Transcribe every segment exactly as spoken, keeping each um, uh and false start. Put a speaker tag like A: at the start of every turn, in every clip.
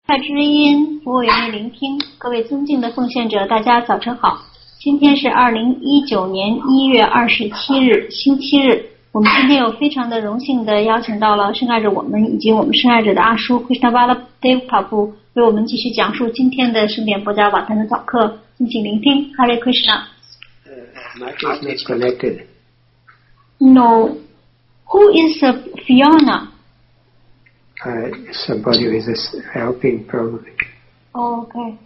A: 爱知音，服务员的聆听，各位尊敬的奉献者，大家早晨好。今天是二零一九年一月二十七日，星期日。我们今天有非常的荣幸的邀请到了圣爱者我们以及我们圣爱者的阿叔 Krishna Vallabhdev Prabhu 为我们继续讲述今天的圣典波迦瓦坛的早课，敬请聆听。Hare Krishna。Uh,
B: Mark is not connected.
A: No. Who is uh,
B: Fiona?Uh, somebody who is helping, probably.
A: Oh, okay.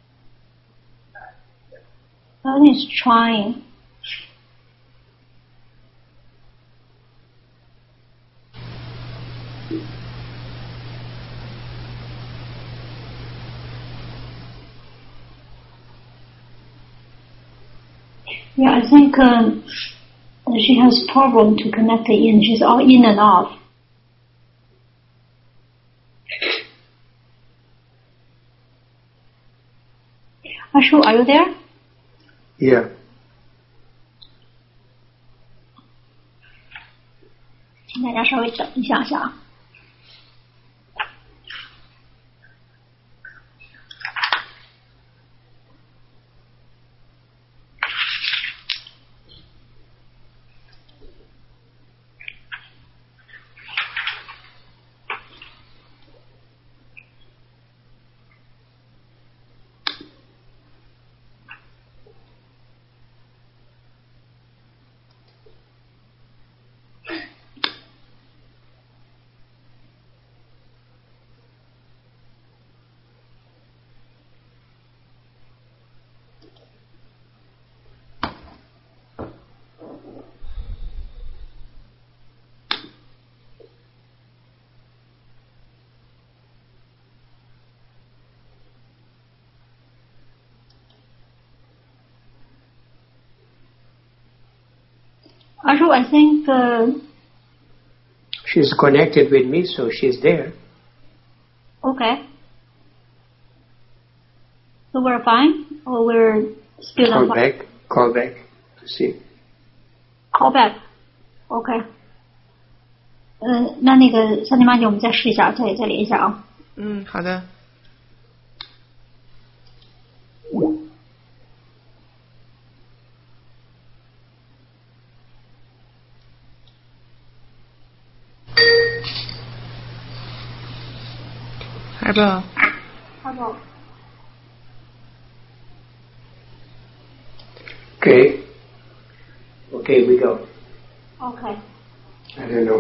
A: Fiona is trying. Yeah, I think um, she has problem to connect in. She's all in and off. Ashu, are you there?
B: Yeah.
A: 请大家稍微等一下下啊。Ashu, I think uh,
B: she's connected with me, so she's there.
A: Okay. So we're fine, or we're still
B: Call
A: on
B: back. Call back to see.
A: Call back. Okay. 呃，那那个三点八九，我们再试一下，再再连一下啊。
C: 嗯，好的。Harbo.
A: Harbo.
B: Okay. Okay, we go.
A: Okay.
B: I don't know.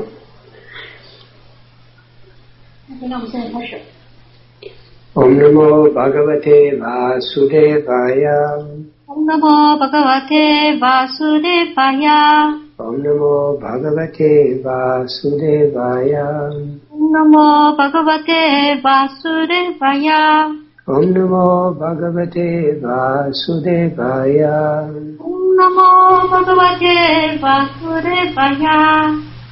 A: 那我们现在开始。
B: Om Namo Bhagavate Vasudevaya.
A: Om Namo Bhagavate Vasudevaya.
B: Om Namo Bhagavate Vasudevaya.
A: Om Namo Bhagavate Vasudevaya.
B: Om Namo Bhagavate Vasudevaya.
A: Om Namo Bhagavate Vasudevaya.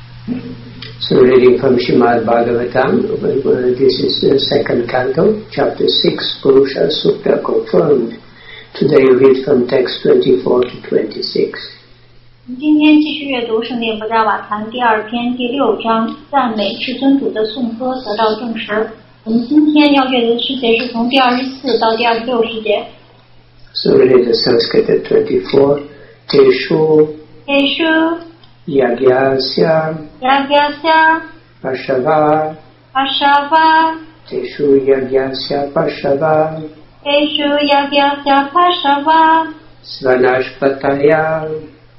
B: So reading from Srimad Bhagavatam, this is the second canto, chapter six, Purusha Sukta confirmed. Today we read from text twenty-four to twenty-six.
A: 今天继续阅读圣殿波迦瓦坛第二篇第六章，赞美至尊主的颂歌得到证实。我们今天要阅读的诗节是从第二十四到第二十六诗节。
B: So we read the Sanskrit at twenty-four. Teshu
A: Teshu
B: Yagyasya
A: Yagyasya
B: Pashava
A: Pashava
B: Teshu Yagyasya Pashava
A: Teshu Yagyasya Pashava
B: Svanashpataya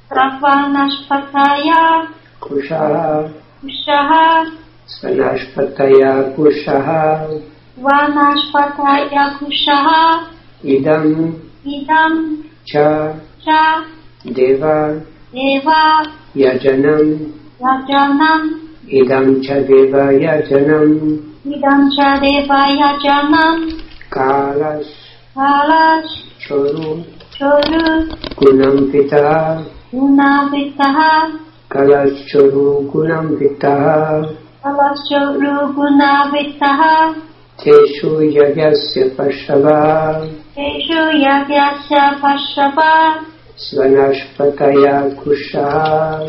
A: Svanashpataya
B: Kushaha
A: Kushaha
B: Svanashpataya Kushaha
A: Svanashpataya Kushaha
B: Idam
A: Idam
B: Cha
A: Cha
B: Deva
A: Deva
B: Yajanam
A: Yajanam
B: Idam Cha Deva Yajanam
A: Idam Cha Deva Yajanam
B: Kalash
A: Kalash
B: Choru
A: Choru
B: Gunam Pita
A: Gunavitaha
B: Kalash Choru Gunam Pita
A: Kalash Choru Gunavitaha
B: Teshu Yagyasya Pashava
A: Teshu Yagyasya Pashava
B: Svanashpataya Kushaha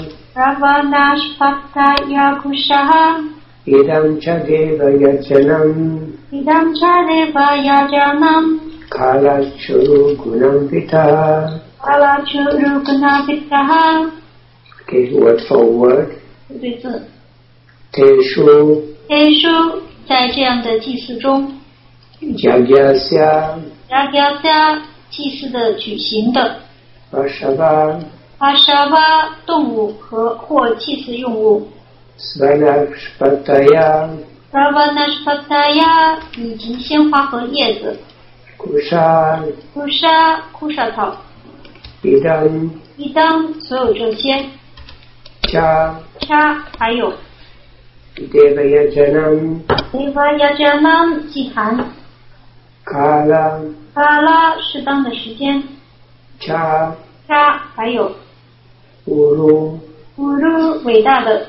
A: Ravanashpataya Kushaha
B: Idam Cha Deva Yajanam
A: Idam cha deva yajanam
B: Kala churu gunam pita.
A: Kala churu gunam pita.
B: Okay, word for word.
A: 对字。
B: Teshu.
A: Teshu 在这样的祭祀中。
B: Jagyasya.
A: Jagyasya 祭祀的举行的。
B: Vashava.
A: Vashava 动物和或祭祀用物。
B: Svanashpataya.
A: Svanashpataya 以及鲜花和叶子。
B: Kusha.
A: Kusha 枯沙草。
B: Idam.
A: Idam 所有这些。
B: Cha.
A: Cha 还有。
B: Devayajanam.
A: Devayajanam 祭坛。
B: Kala.
A: Kala 适当的时间。
B: Cha.
A: Cha 还有。
B: Uru.
A: Uru 伟大的。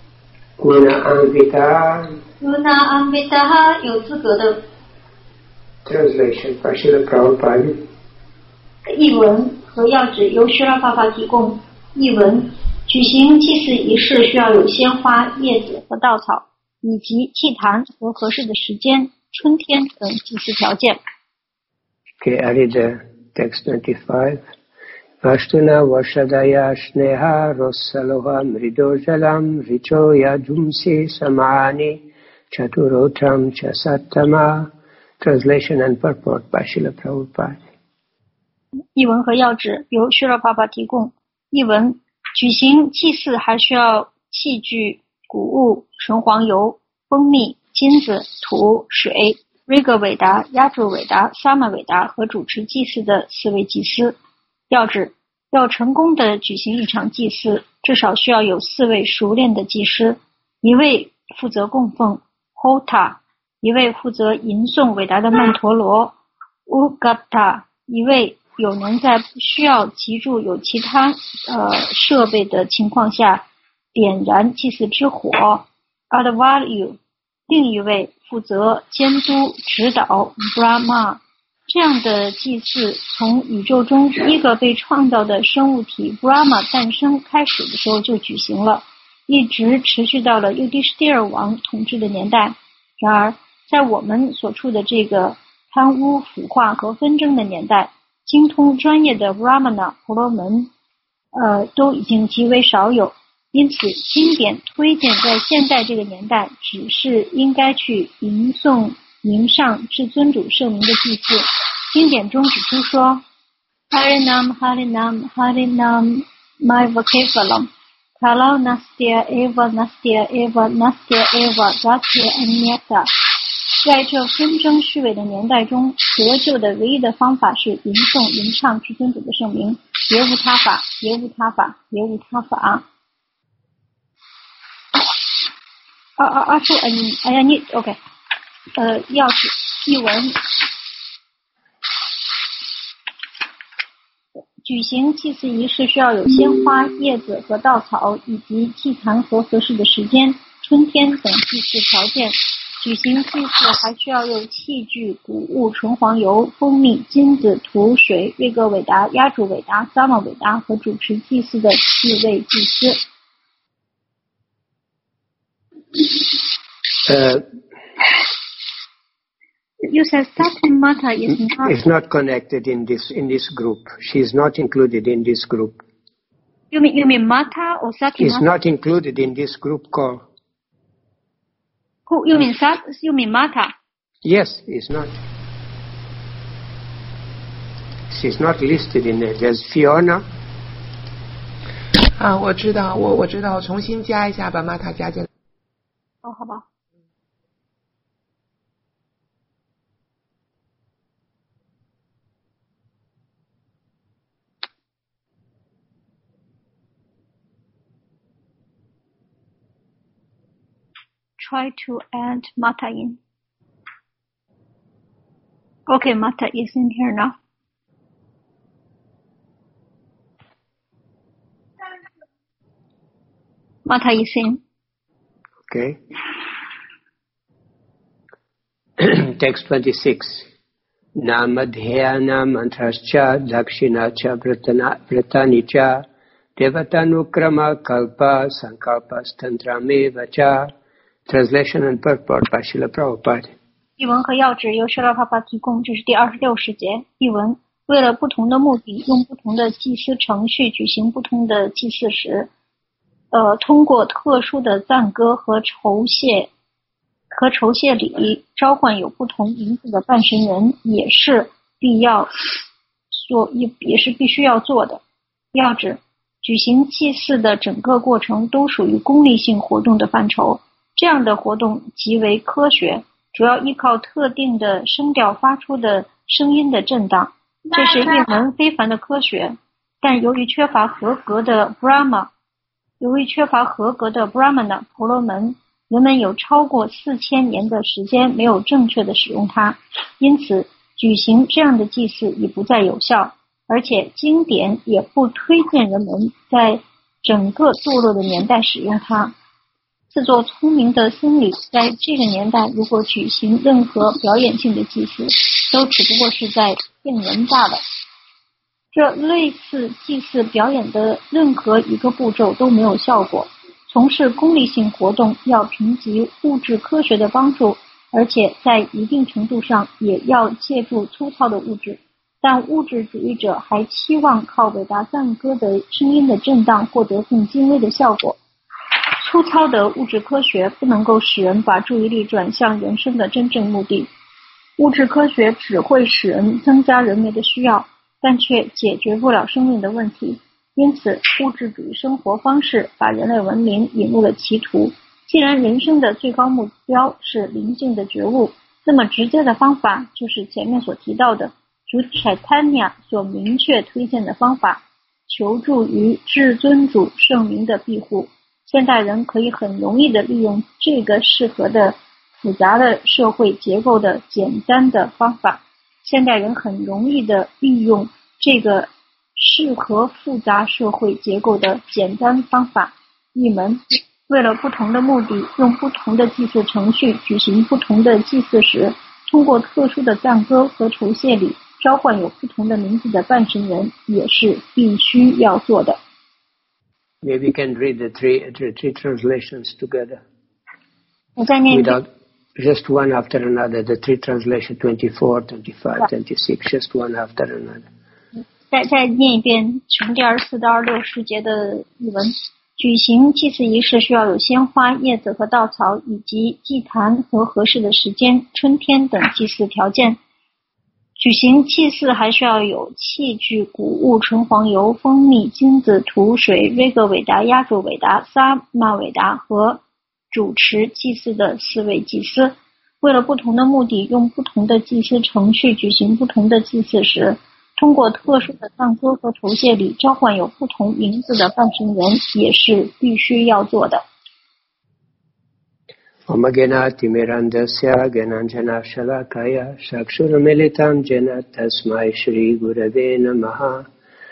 B: Guna Anvita.
A: Guna Anvita 有资格的。
B: Translation by Srila Prabhupada.
A: 译文和要旨由须拉爸爸提供。译文：举行祭祀仪式需要有鲜花、叶子和稻草，以及祭坛和合适的时间、春天等祭祀条件。
B: Okay, I read the text twenty-five. Vashtuna Vashadaya Shneha Rossaloha Mridojalam Richoya Jumsi Samani Chaturotram Chasattama. Translation and purport by Srila Prabhupada.
A: 译文和要旨由须拉爸爸提供。译文：举行祭祀还需要器具、谷物、纯黄油、蜂蜜、金子、土、水、瑞格韦达、压住韦达、萨玛韦达和主持祭祀的四位祭司。要旨：要成功的举行一场祭祀，至少需要有四位熟练的祭司，一位负责供奉 Hota， 一位负责吟诵韦达的曼陀罗 Ugata， 一位有能在不需要集住有其他呃设备的情况下点燃祭祀之火 Advayu， 另一位负责监督指导 Brahma。 这样的祭祀从宇宙中第一个被创造的生物体 Brahma 诞生开始的时候就举行了，一直持续到了尤迪士蒂尔王统治的年代。然而在我们所处的这个贪污腐化和纷争的年代，精通专业的 Brahmana 婆罗门呃都已经极为少有，因此经典推荐在现在这个年代只是应该去吟诵迎上至尊主圣名的祭祀。经典中指出说 Harinam Harinam Harinam Maivakevalam Kalau Nastya Eva Nastya Eva Nastya Eva Datya Anyata。 在这纷争虚伪的年代中，得救的唯一的方法是吟诵吟唱至尊主的圣名，别无他法，别无他法，别无他法。啊啊啊！说，哎你，哎呀你 ，OK， 呃，要旨译文。举行祭祀仪式需要有鲜花、叶子和稻草，以及祭坛和合适的时间、春天等祭祀条件。举行祭祀还需要有器具、谷物、纯黄油、蜂蜜、金子、土、水、瑞格韦达、压主韦达、萨玛韦达和主持祭祀的四位祭司。
B: Uh,
A: You said Sati Mata is not...
B: is not connected in this in this group. She is not included in this group.
A: You mean you mean Mata or Sati
B: She is
A: Mata?
B: not included in this group call.
A: Who, you mean Sat? You mean Mata?
B: Yes, is not. She's not listed in there. There's Fiona.
C: 啊，我知道，我我知道，重新加一下，把玛塔加进来。
A: 哦，好吧。Try to add Mata in. Okay, Mata is in here now. Mata is in.
B: Okay. Text twenty-six. Namadhyana mantrascha dakshinacha vratanicha devatanukrama kalpa sankalpa stantrame vacha. Translation and purport by Srila Prabhupada.
A: 译文和要旨由舍拉帕帕提供，这是第二十六十节。译文：为了不同的目的，用不同的祭司程序举行不同的祭祀时，呃，通过特殊的赞歌和酬谢和酬谢礼召唤有不同名字的半神人，也是必要做也也是必须要做的。要旨：举行祭祀的整个过程都属于功利性活动的范畴，这样的活动极为科学，主要依靠特定的声调发出的声音的震荡，这是一门非凡的科学。但由于缺乏合格的 Brahma， 由于缺乏合格的 Brahmana 婆罗门，人们有超过四千年的时间没有正确的使用它，因此举行这样的祭祀已不再有效，而且经典也不推荐人们在整个堕落的年代使用它。自作聪明的僧侣在这个年代如果举行任何表演性的祭祀，都只不过是在骗人罢了。这类似祭祀表演的任何一个步骤都没有效果。从事功利性活动要凭借物质科学的帮助，而且在一定程度上也要借助粗糙的物质，但物质主义者还期望靠伟大赞歌的声音的震荡获得更精微的效果。粗糙的物质科学不能够使人把注意力转向人生的真正目的。物质科学只会使人增加人类的需要，但却解决不了生命的问题。因此，物质主义生活方式把人类文明引入了歧途。既然人生的最高目标是灵性的觉悟，那么直接的方法就是前面所提到的主 Chaitanya 所明确推荐的方法，求助于至尊主圣名的庇护。现代人可以很容易的利用这个适合的复杂的社会结构的简单的方法。现代人很容易的利用这个适合复杂社会结构的简单方法。译文：为了不同的目的，用不同的祭祀程序举行不同的祭祀时，通过特殊的赞歌和酬谢礼召唤有不同的名字的半神人，也是必须要做的。
B: Maybe we can read the three, three, three translations together.
A: 我再念一遍。
B: Without just one after another, the three translations, twenty-four, twenty-five, twenty-six, just one after another.
A: 再再念一遍从第二十四到二十六十节的译文。举行祭祀仪式需要有鲜花、叶子和稻草，以及祭坛和合适的时间、春天等祭祀条件。举行祭祀还需要有器具、谷物、纯黄油、蜂蜜、金子、土水、瑞格韦达、压主韦达、萨玛韦达和主持祭祀的四位祭司。为了不同的目的，用不同的祭祀程序举行不同的祭祀时，通过特殊的赞歌和酬谢礼召唤有不同名字的半神人，也是必须要做的。
B: Omagena timirandasya gananjana shalakaya shakshurumilitam jena tasmai shri gurave namaha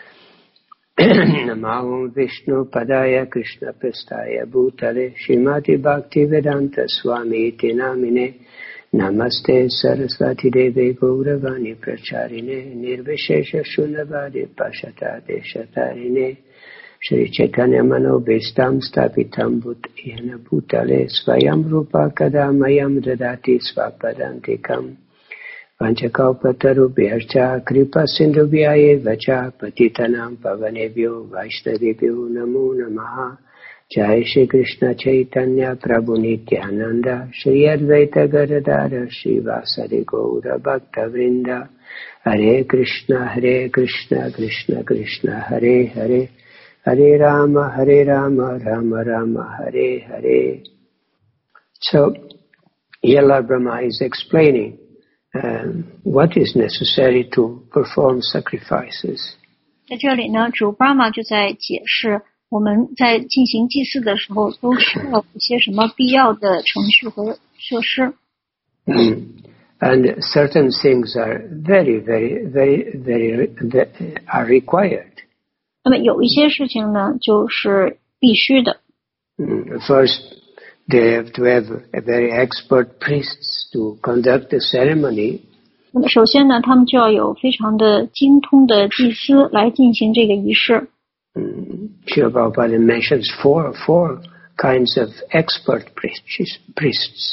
B: Namo Vishnu padaya Krishna prestaya bhutale Shrimati Bhakti Vedanta Swami iti namine Namaste Saraswati Deve Gauravani Pracharine Nirvishesha Shunavadi Pashata Deshatarine Shri Chaitanya Manobhistam Stapitam Bhutayana Bhutale Svayam Rupa Kadamayam Dadati Svapadantikam Vanchakalpatarubhyarcha Kripa Sindhubhyaye Vacha Patitanam Pavanebhyo Vaishnavibhyo Namo Namaha Jai Shri Krishna Chaitanya Prabhu Nityananda Shri Advaita Gadadara Shri Vasari Gaura Bhakta Vrinda Hare Krishna Hare Krishna Krishna Krishna Hare Hare Hare Rama Hare Rama Rama Rama Hare Hare. So here Lord Brahma is explaining um, what is necessary to perform sacrifices.
A: 在这里呢，主 Brahma 就在解释我们在进行祭祀的时候都需要一些什么必要的程序和设施。
B: And certain things are very, very, very, very, very are required.
A: 那么有一些事情呢，就是必须的。
B: First, they have to have a very expert priests to conduct the ceremony.
A: 那么首先呢，他们就要有非常的精通的祭司来进行这个仪式。
B: Srila Prabhupada mentions four, four kinds of expert priests.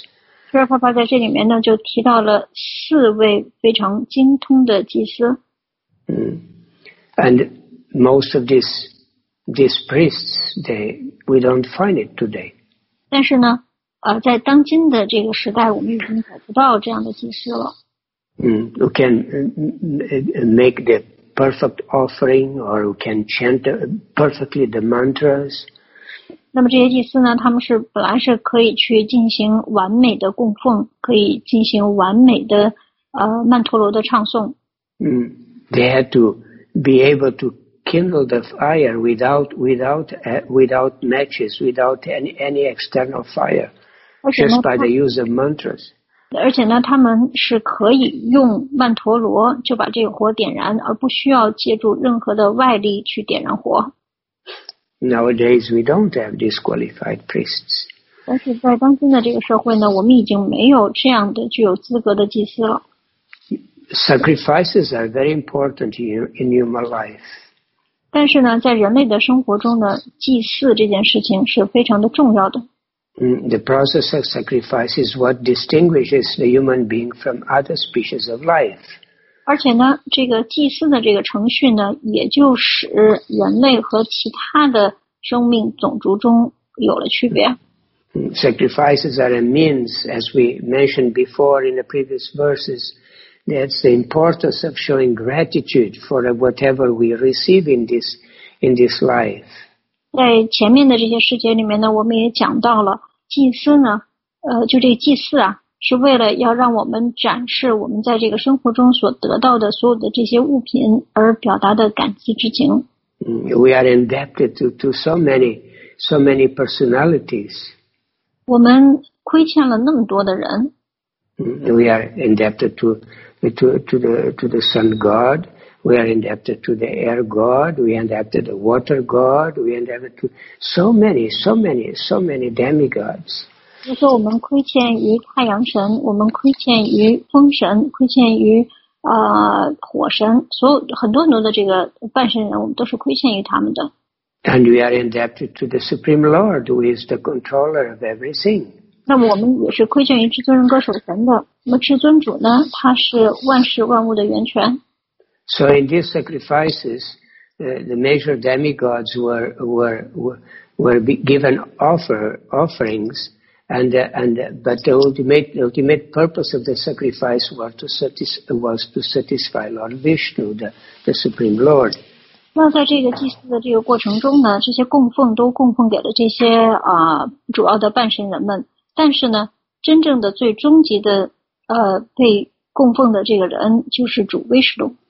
A: 所以爸爸在这里面呢就提到了四位非常精通的祭司。
B: Mm. And most of these these priests, they we don't find it today.
A: 但是呢，呃，在当今的这个时代，我们已经找不到这样的祭司了。
B: Mm. Who can uh, make the perfect offering, or who can chant perfectly the mantras.
A: 那么这些祭司呢，他们是本来是可以去进行完美的供奉，可以进行完美的呃曼陀罗的唱诵。
B: Mm. They had to be able to kindle the fire without without uh, without matches, without any any external fire, just by the use of mantras.
A: 而且呢，他们是可以用曼陀罗就把这个火点燃，而不需要借助任何的外力去点燃火。
B: Nowadays, we don't have these qualified priests.
A: 但是在当今的这个社会呢，我们已经没有这样的具有资格的祭司了。
B: Sacrifices are very important in, in human life.
A: 但是呢，在人类的生活中呢，祭祀这件事情是非常的重要的。
B: Mm, the process of sacrifice is what distinguishes the human being from other species of life.
A: 而且呢，这个祭祀的这个程序呢，也就使人类和其他的生命种族中有了区别。
B: Mm, sacrifices are a means, as we mentioned before in the previous verses, that's the importance of showing gratitude for whatever we receive in this in this life.
A: 在前面的这些世节里面呢，我们也讲到了祭司呢，呃，就这祭祀啊，是为了要让我们展示我们在这个生活中所得到的所有的这些物品，而表达的感激之情。
B: We are indebted to to so many so many personalities.
A: 我们亏欠了那么多的人。
B: We are indebted to to to the to the sun god. We are indebted to the air god. We are indebted to the water god. We are indebted to so many, so many, so many demigods.
A: 比如说，我们亏欠于太阳神，我们亏欠于风神，亏欠于呃火神，所有很多很多的这个半神人，我们都是亏欠于他们的。
B: And we are indebted to the Supreme Lord, who is the controller of everything.
A: 那么我们也是亏欠于至尊人格守神的。那么至尊主呢，他是万事万物的源泉。
B: So in these sacrifices, uh, the major demigods were were were, were given offer offerings, and uh, and uh, but the ultimate the ultimate purpose of the sacrifice was to satis was to satisfy Lord Vishnu, the the Supreme Lord.
A: 那在这个祭祀的这个过程中呢，这些供奉都供奉给了这些啊、呃、主要的半神人们，但是呢，真正的最终极的呃被供奉的这个人就是主威什鲁。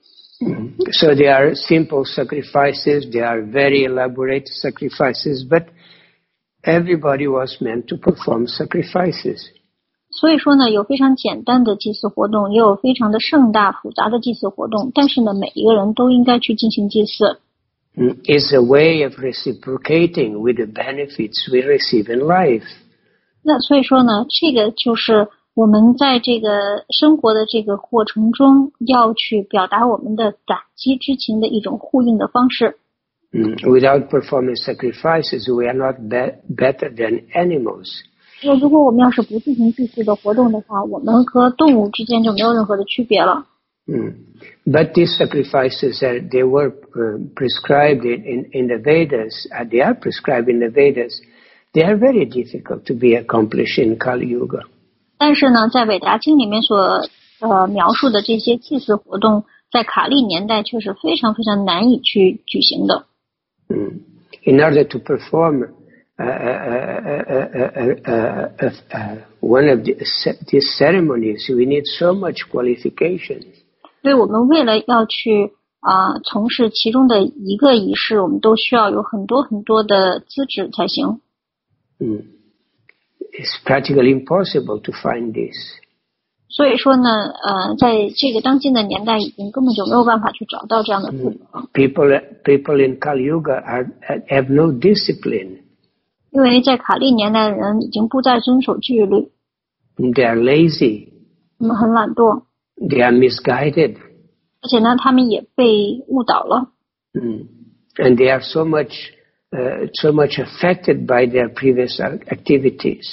B: So they are simple sacrifices, they are very elaborate sacrifices, but everybody was meant to perform sacrifices.
A: 所以说呢，有非常简单的祭祀活动，也有非常的盛大复杂的祭祀活动，但是呢，每一个人都应该去进行祭祀。
B: It's a way of reciprocating with the benefits we receive in life.
A: 那所以说呢，这个就是我们在这个生活的这个过程中要去表达我们的感激之情的一种呼应的方式。
B: Mm. Without performing sacrifices, we are not be- better than animals.
A: 那如果我们要是不进行祭祀的活动的话，我们和动物之间就没有任何的区别了。
B: Mm. But these sacrifices, are, they were uh, prescribed in, in, in the Vedas, uh, they are prescribed in the Vedas. They are very difficult to be accomplished in Kali Yuga.
A: 但是呢，在韦达经里面所呃描述的这些祭祀活动，在卡利年代却是非常非常难以去举行的。
B: Mm. In order to perform uh, uh, uh, uh, uh, uh, one of the, these ceremonies, we need so much qualification.
A: 所以我们为了要去啊、呃、从事其中的一个仪式，我们都需要有很多很多的资质才行。
B: Mm. It's practically impossible to find this.
A: 所以说呢，呃，在这个当今的年代，已经根本就没有办法去找到这样的资格。
B: People, people in Kali Yuga are, have no discipline.
A: 因为在卡利年代的人已经不再遵守纪律。
B: They are lazy.
A: 他们很懒惰。
B: They are misguided.
A: 而且呢，他们也被误导了。
B: Mm. And they are so much, uh, so much affected by their previous activities.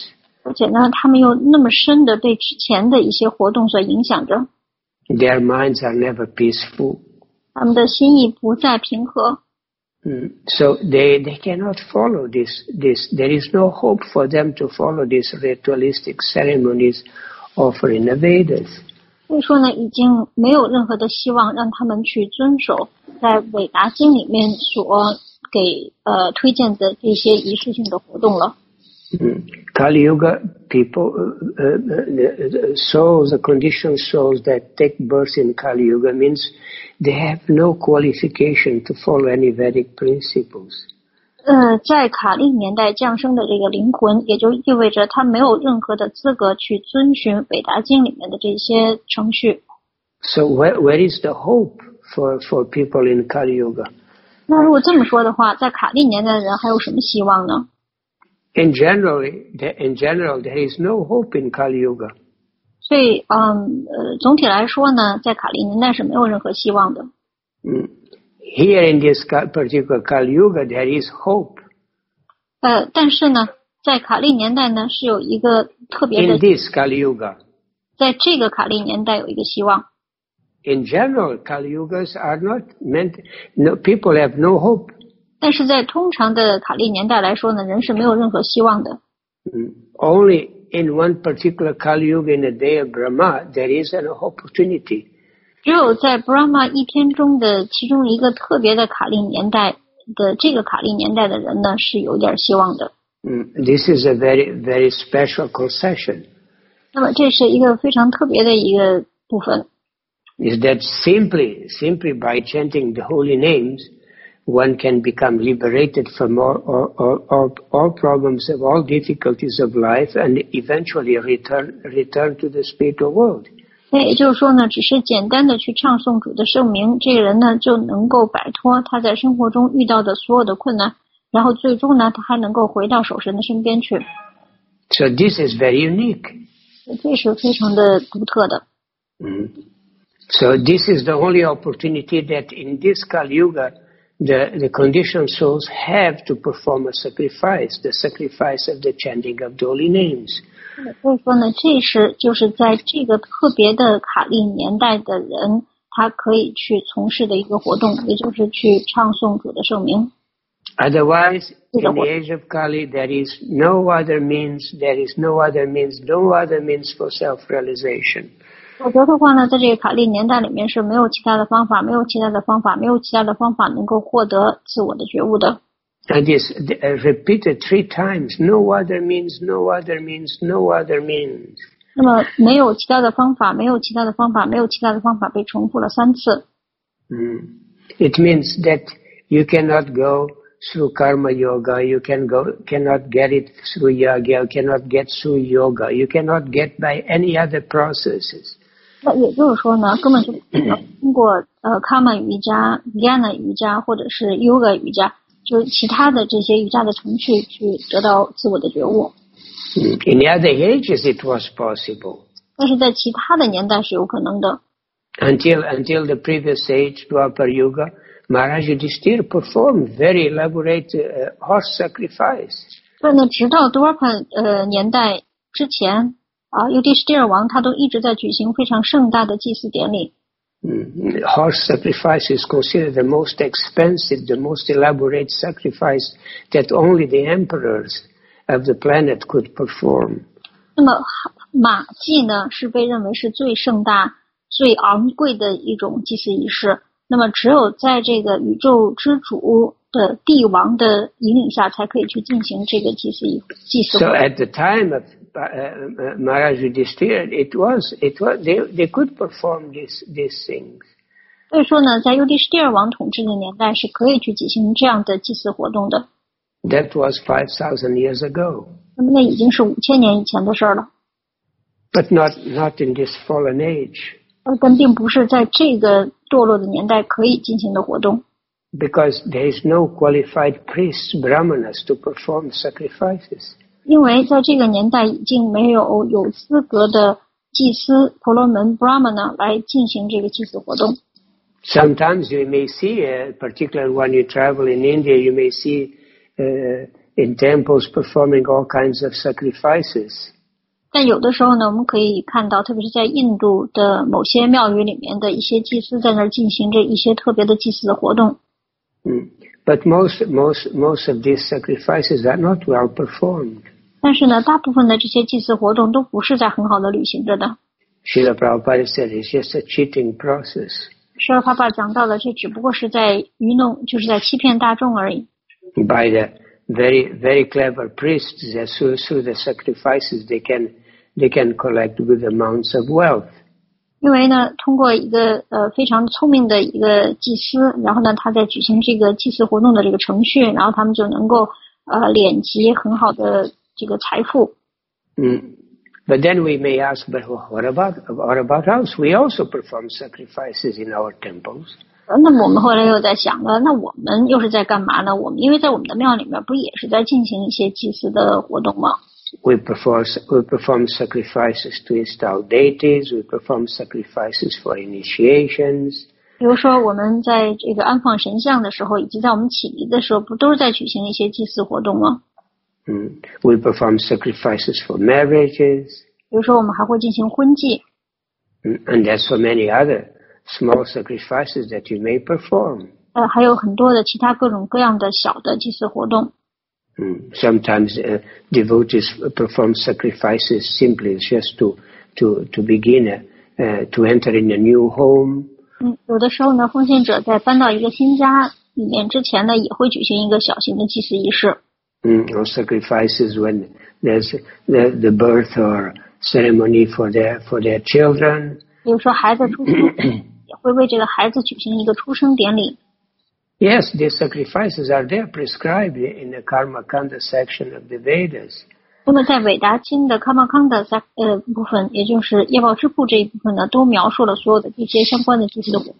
A: 而且呢，他们又那么深的被之前的一些活动所影响着。
B: Their minds are never peaceful.
A: 他们的心意不再平和。
B: Mm. So they, they cannot follow this, this. There is no hope for them to follow these ritualistic ceremonies offered in the Vedas.
A: 所以说呢，已经没有任何的希望让他们去遵守在韦达经里面所给呃推荐的这些仪式性的活动了。
B: Mm. Kali Yuga people, uh, uh, souls, the conditioned souls that take birth in Kali Yuga means they have no qualification to follow any Vedic principles.
A: 呃，在卡利年代降生的这个灵魂，也就意味着他没有任何的资格去遵循韦达经里面的这些程序。
B: So where, where is the hope for, for people in Kali Yuga?
A: 那如果这么说的话，在卡利年代的人还有什么希望呢？
B: In general, in general, there is no hope in Kali Yuga.
A: 所以，嗯，呃，总体来说呢，在卡利年代是没有任何希望的。
B: Mm. Here in this particular Kali Yuga, there is hope.
A: 呃，但是呢，在卡利年代呢，是有一个特别的。
B: In this Kali Yuga.
A: 在这个卡利年代有一个希望。
B: In general, Kali Yugas are not meant. No, people have no hope.
A: 但是在通常的卡利年代来说呢，人是没有任何希望的。
B: Mm. Only in one particular Kali Yuga, in the day of Brahma, there is an opportunity.
A: 只有在 Brahma 一天中的其中一个特别的卡利年代的这个卡利年代的人呢，是有点希望的。
B: Mm. This is a very, very special concession.
A: 那么这是一个非常特别的一个部分。
B: Is that simply, simply by chanting the holy names, one can become liberated from all, all, all, all, all problems of all difficulties of life and eventually return, return to the spiritual world.
A: 那也就是说呢，只是简单的去唱诵主的圣名，这个人呢就能够摆脱他在生活中遇到的所有的困难，然后最终呢他还能够回到守神的身边去。
B: So this is very unique.
A: 这是非常的独特的。
B: Mm. So this is the only opportunity that in this Kali Yuga, the, the conditioned souls have to perform a sacrifice, the sacrifice of the chanting of the holy names.
A: 所以说呢，这是就是在这个特别的卡利年代的人，他可以去从事的一个活动，也就是去唱诵主的圣名。
B: Otherwise, in the age of Kali, there is no other means, there is no other means, no other means for self-realization.
A: 否则的话呢，在这个卡利年代里面是没有其他的方法，没有其他的方法，没有其他的方法能够获得自我的觉悟的。
B: And this uh, repeated three times, no other means, no other means, no other means.
A: 那么没有其他的方法，没有其他的方法，没有其他的方法被重复了三次。
B: Mm. It means that you cannot go through karma yoga, you can go, cannot get it through yoga, you cannot get through yoga, you cannot get by any other processes.
A: 那也就是说呢，根本就不可能通过呃卡玛瑜伽、Jnana瑜伽或者是 Yoga 瑜伽，就是其他的这些瑜伽的程序去得到自我的觉悟。
B: In other ages it was possible.
A: 但是在其他的年代是有可能的。
B: Until until the previous age, Dwapar Yuga, Maharaj Yudhishthira performed very elaborate uh, horse sacrifice.
A: 所以呢，直到 Dwapar 呃年代之前。啊，尤迪斯蒂尔王他都一直在举行非常盛大的祭祀典礼。
B: Mm. Horse sacrifice is considered the most expensive, the most elaborate sacrifice that only the emperors of the planet could perform.
A: 那么马祭呢，是被认为是最盛大、最昂贵的一种祭祀仪式。那么只有在这个宇宙之主的帝王的引领下，才可以去进行这个祭祀仪祭祀。
B: So at the time of Uh, uh, Maharaj Yudhishthira, it was, it was, they, they could perform these, these things.
A: 所以说呢，在尤迪斯蒂尔王统治的年代是可以去举行这样的祭祀活动的。
B: That was five thousand years ago.
A: 那么那已经是五千年以前的事了。
B: But not, not in this fallen age.
A: 但并不是在这个堕落的年代可以进行的活动。
B: Because there is no qualified priests, brahmanas, to perform sacrifices.
A: 因为在这个年代已经没有有资格的祭司婆罗门 Brahmana 来进行这个祭祀活动。
B: Sometimes you may see, uh, particularly when you travel in India, you may see uh, in temples performing all kinds of sacrifices.
A: 但有的时候呢，我们可以看到，特别是在印度的某些庙宇里面的一些祭司在那儿进行着一些特别的祭祀的活动。
B: Mm. But most, most, most of these sacrifices are not well performed.
A: 但是呢，大部分的这些祭祀活动都不是在很好的履行着的。
B: Srila Prabhupada said it's just a cheating process.
A: 施拉帕帕讲到了，这只不过是在愚弄，就是在欺骗大众而已。
B: By the very, very clever priests, that through, through the sacrifices they can, they can collect good amounts of wealth.
A: 因为呢，通过一个呃非常聪明的一个祭司，然后呢，他在举行这个祭祀活动的这个程序，然后他们就能够呃敛集很好的这个财富。
B: Mm. But then we may ask, but what about, what about us? We also perform sacrifices in our temples.
A: 那么我们后来又在想了，那我们又是在干嘛呢？我们因为在我们的庙里面不也是在进行一些祭祀的活动吗？
B: We perform, we perform sacrifices to install deities. We perform sacrifices for initiations.
A: 比如说我们在这个安放神像的时候，以及在我们起仪的时候，不都是在举行一些祭祀活动吗？
B: Mm. We perform sacrifices for marriages.
A: 比如说我们还会进行婚祭。
B: Mm. And there's so many other small sacrifices that you may perform.
A: 呃，还有很多的其他各种各样的小的祭祀活动。
B: Mm. Sometimes uh, devotees perform sacrifices simply just to to to begin a, uh, to enter in a new home.
A: 嗯，有的时候呢，奉献者在搬到一个新家里面之前呢，也会举行一个小型的祭祀仪式。
B: Mm. Or sacrifices when there's the, the birth or ceremony for their for their children.
A: 比如说孩子出生，也会为这个孩子举行一个出生典礼。
B: Yes, these sacrifices are there prescribed in the Karma Kanda section of the Vedas.
A: 那么在韦达经的卡玛康的三呃部分，也就是业报之父这一部分呢，都描述了所有的这些相关的祭祀活动。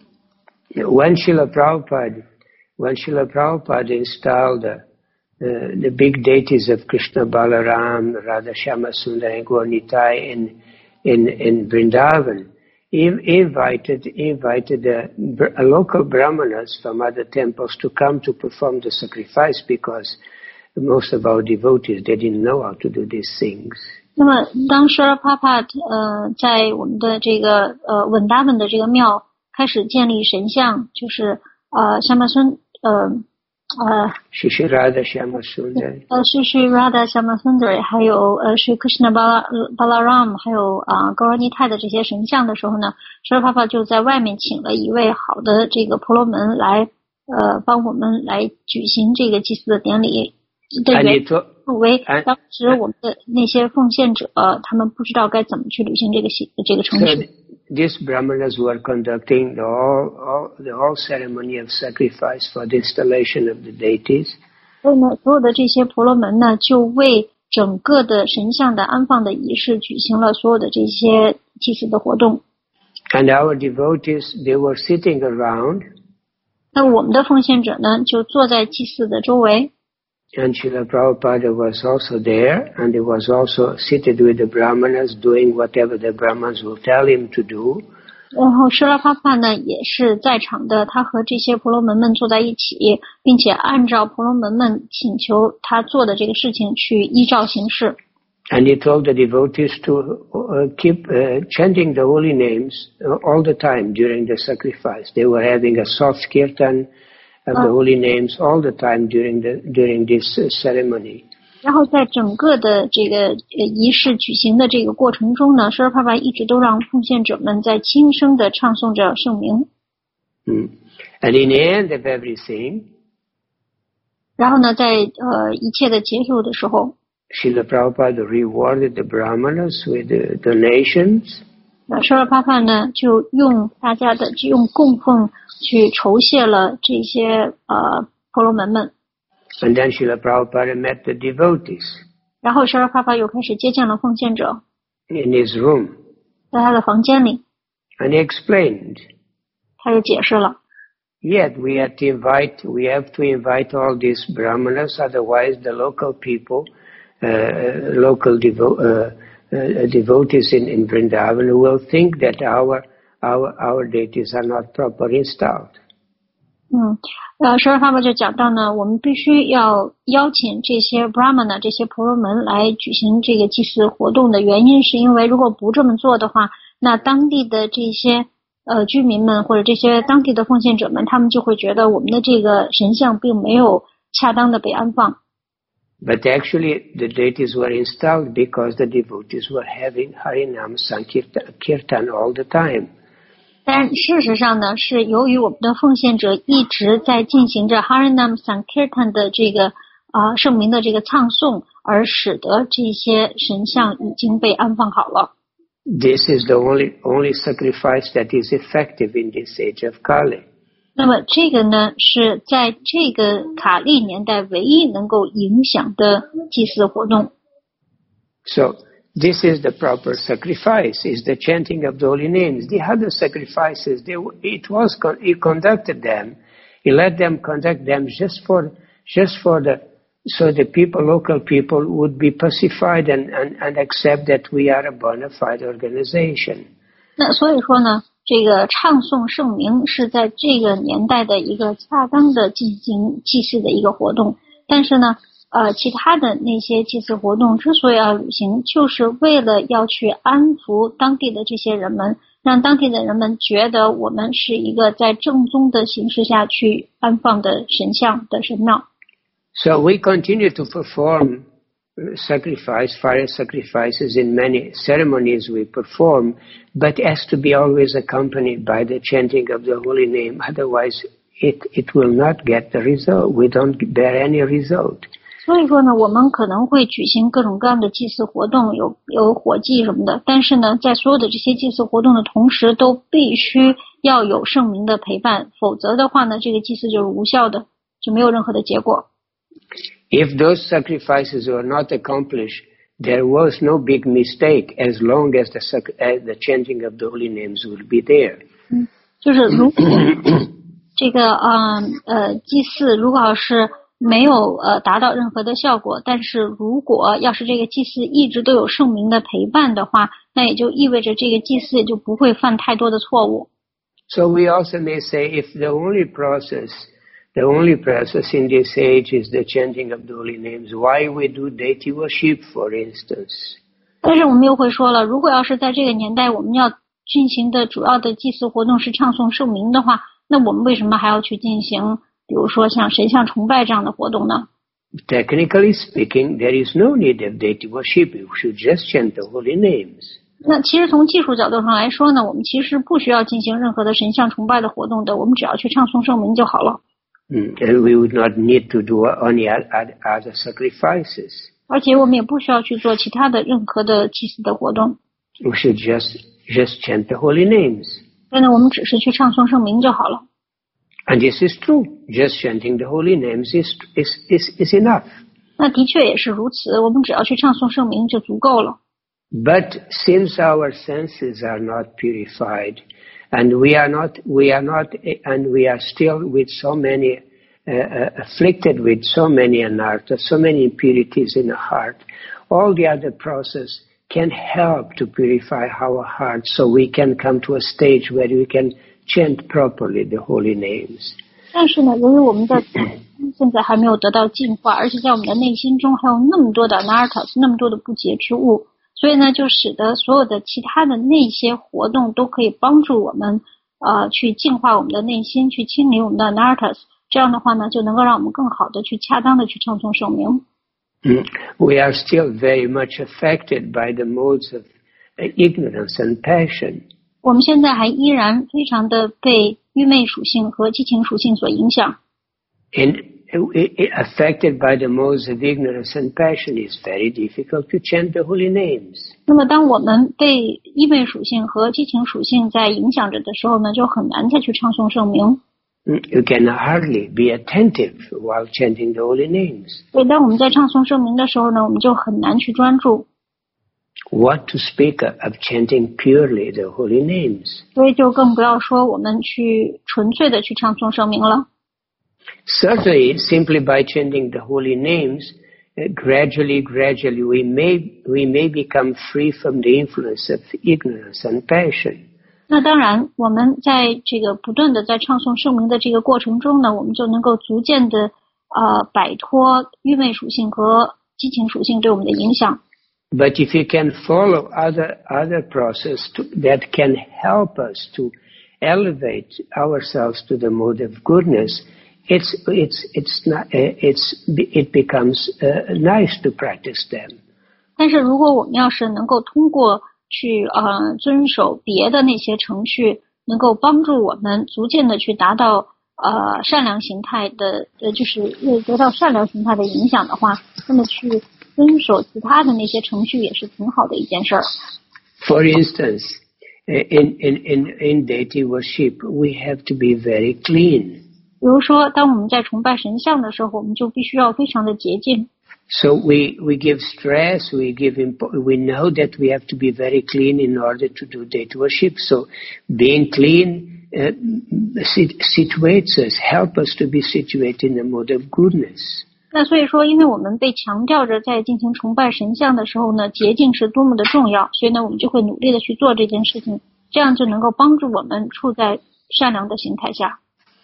B: When Srila Prabhupada, when Srila Prabhupada installed the, uh, the big deities of Krishna Balaram, Radha Shama Sundar and Gaur Nitai in, in, in Vrindavan, he invited, invited uh, a local brahmanas from other temples to come to perform the sacrifice because most of our devotees, they didn't know how to do these things.
A: 那么当施拉帕帕呃在我们的这个呃稳达本的这个庙开始建立神像，就是呃香巴孙呃呃
B: Shri Shri Radha Shama Sundar.
A: 呃是是 Radha Shama Sundar， 还有呃是 Krishna Bala Balaram， 还有啊高尔尼泰的这些神像的时候呢，施拉帕帕就在外面请了一位好的这个婆罗门来呃帮我们来举行这个祭祀的典礼。 的原因为当时我们的那些奉献者，他们不知道该怎么去履行这个这个程序。
B: These brahmanas were conducting the whole, all, the whole ceremony of sacrifice for the installation of the deities.
A: 所以呢，所有的这些婆罗门呢，就为整个的神像的安放的仪式举行了所有的这些祭祀的活动。
B: And our devotees, they were sitting around.
A: 那我们的奉献者呢，就坐在祭祀的周围。
B: And Srila Prabhupada was also there, and he was also seated with the brahmanas, doing whatever the brahmanas will tell him to do.
A: 然后施拉帕帕呢也是在场的，他和这些婆罗门们坐在一起，并且按照婆罗门们请求他做的这个事情去依照行事。
B: And he told the devotees to uh, keep uh, chanting the holy names uh, all the time during the sacrifice. They were having a soft kirtan of the holy names all the time during the during this uh, ceremony.
A: 然后在整个的这个仪式举行的这个过程中呢，施拉帕帕一直都让奉献者们在轻声的唱诵着圣名。
B: Mm. And in the end of everything,
A: 然后呢，在呃一切的结束的时候，
B: Srila Prabhupada rewarded the brahmanas with the donations.
A: 那施拉帕帕呢就用大家的就用供奉去酬谢了这些呃婆罗门们。
B: And then Srila Prabhupada met the devotees.
A: 然后施拉帕帕又开始接见了奉献者，
B: In his room.
A: 在他的房间里，
B: And he explained,
A: 他又解释了。
B: yet we have to invite, we have to invite all these brahmanas, otherwise the local people, uh, local devo- uh, uh, devotees in, in Vrindavan will think that our, our, our deities are not properly installed.
A: 嗯，呃，十二法宝就讲到呢，我们必须要邀请这些 Brahmana 这些婆罗门来举行这个祭祀活动的原因，是因为如果不这么做的话，那当地的这些呃居民们或者这些当地的奉献者们，他们就会觉得我们的这个神像并没有恰当的被安放。
B: But actually, the deities were installed because the devotees were having Harinam Sankirtan all the time.
A: 但事实上呢，是由于我们的奉献者一直在进行着 Harinam Sankirtan 的这个啊、呃、圣名的这个唱诵，而使得这些神像已经被安放好了。
B: This is the only only sacrifice that is effective in this age of Kali.
A: 那么这个呢，是在这个卡利年代唯一能够影响的祭祀活动。
B: So this is the proper sacrifice, is the chanting of the holy names. The other sacrifices, they, it was, he conducted them, he let them conduct them just for, just for the, so the people, local people would be pacified and, and, and accept that we are a bona fide organization.
A: 那所以说呢，这个唱诵圣名是在这个年代的一个恰当的进行祭祀的一个活动，但是呢呃，其他的那些祭祀活动之所以要举行，就是为了要去安抚当地的这些人们，让当地的人们觉得我们是一个在正宗的形式下去安放的神像的神庙。
B: So we continue to perform sacrifice, fire sacrifices in many ceremonies we perform, but has to be always accompanied by the chanting of the holy name. Otherwise, it, it will not get the result. We don't bear any result.
A: 所以说呢，我们可能会举行各种各样的祭祀活动，有有火祭什么的，但是呢，在所有的这些祭祀活动的同时，都必须要有圣名的陪伴，否则的话呢，这个祭祀就是无效的，就没有任何的结果。
B: If those sacrifices were not accomplished, there was no big mistake as long as the, as the chanting of the holy names will be there.
A: 嗯，就是如果这个呃呃祭祀如果要是没有呃达到任何的效果，但是如果要是这个祭祀一直都有圣名的陪伴的话，那也就意味着这个祭祀就不会犯太多的错误。
B: So we also may say if the only process The only process in this age is the chanting of the holy names. Why we do deity worship, for instance?
A: 但是我们又会说了，如果要是在这个年代我们要进行的主要的祭祀活动是唱诵圣名的话，那我们为什么还要去进行比如说像神像崇拜这样的活动呢？
B: Technically speaking, there is no need of deity worship. You should just chant the holy names.
A: 那其实从技术角度上来说呢，我们其实不需要进行任何的神像崇拜的活动的，我们只要去唱诵圣名就好了。
B: Mm, and we would not need to do any other sacrifices.
A: 而且我们也不需要去做其他的任何的祭祀的活动。
B: We should just just chant the holy names.
A: 所以呢，我们只是去唱诵圣名就好了。
B: And this is true. Just chanting the holy names is is is, is enough.
A: 那的确也是如此，我们只要去唱诵圣名就足够了。
B: But since our senses are not purified, and we are not, we are not, and we are still with so many, uh, afflicted with so many anarthas, so many impurities in the heart, all the other process can help to purify our heart so we can come to a stage where we can chant properly the holy names.
A: 但是呢，由于我们的现在还没有得到净化，而且在我们的内心中还有那么多的 anarthas， 那么多的不洁之物，所以呢，就使得所有的其他的那些活动都可以帮助我们呃去净化我们的内心，去清理我们的 anarthas。这样的话呢，就能够让我们更好的去恰当的去唱诵圣名。
B: Mm. We are still very much affected by the modes of ignorance and passion.
A: 我们现在还依然非常的被愚昧属性和激情属性所影响。
B: And affected by the modes of ignorance and passion, it's very difficult to chant the holy names.
A: 那么当我们被愚昧属性和激情属性在影响着的时候呢，就很难再去唱诵圣名。
B: You can hardly be attentive while chanting the holy names.
A: 所以当我们在唱诵圣名的时候呢，我们就很难去专注。
B: What to speak of chanting purely the holy names?
A: 所以就更不要说我们去纯粹的去唱诵圣名了。
B: Certainly, simply by chanting the holy names, uh, gradually, gradually, we may we may become free from the influence of ignorance and passion.
A: 那当然，我们在这个不断的在唱诵圣名的这个过程中呢，我们就能够逐渐的呃摆脱愚昧属性和激情属性对我们的影响。
B: But if you can follow other other process to, that can help us to elevate ourselves to the mode of goodness, it's it's it's not it's it becomes uh, nice to practice them.
A: 但是如果我们要是能够通过去呃遵守别的那些程序，能够帮助我们逐渐的去达到呃善良形态的呃就是得到善良形态的影响的话，那么去遵守其他的那些程序也是挺好的一件事儿。
B: For instance, in in in in deity worship, we have to be very clean.
A: 比如说，当我们在崇拜神像的时候，我们就必须要非常的洁净。
B: So we, we give stress, we give impo- we know that we have to be very clean in order to do deity worship. So being clean uh, situates us, help us to be situated in the mode of goodness.
A: 那所以说，因为我们被强调着在进行崇拜神像的时候呢，洁净是多么的重要，所以呢，我们就会努力的去做这件事情，这样就能够帮助我们处在善良的形态下。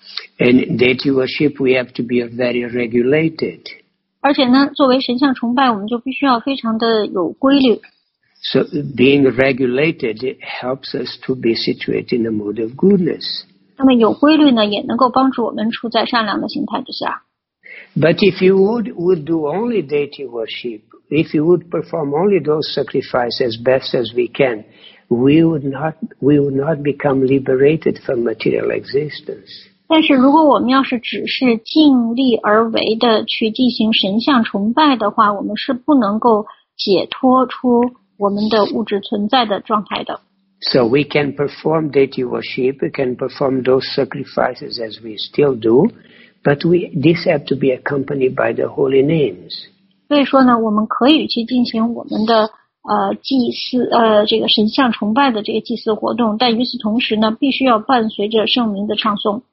B: In deity worship, we have to be very regulated.
A: 而且呢，作为神像崇拜，我们就必须要非常的有规律。
B: So being regulated it helps us to be situated in the mode of goodness.
A: 那么有规律呢，也能够帮助我们处在善良的形态之下。
B: But if you would would do only deity worship, if you would perform only those sacrifices as best as we can, we would not we would not become liberated from material existence.
A: 但是如果我们要是只是尽力而为的去进行神像崇拜的话，我们是不能够解脱出我们的物质存在的状态的。
B: So we can perform deity worship, we can perform those sacrifices as we still do, but we this have to be accompanied by the holy names.
A: 所以说呢，我们可以去进行我们的呃祭祀呃这个神像崇拜的这个祭祀活动，但与此同时呢，必须要伴随着圣名的唱诵。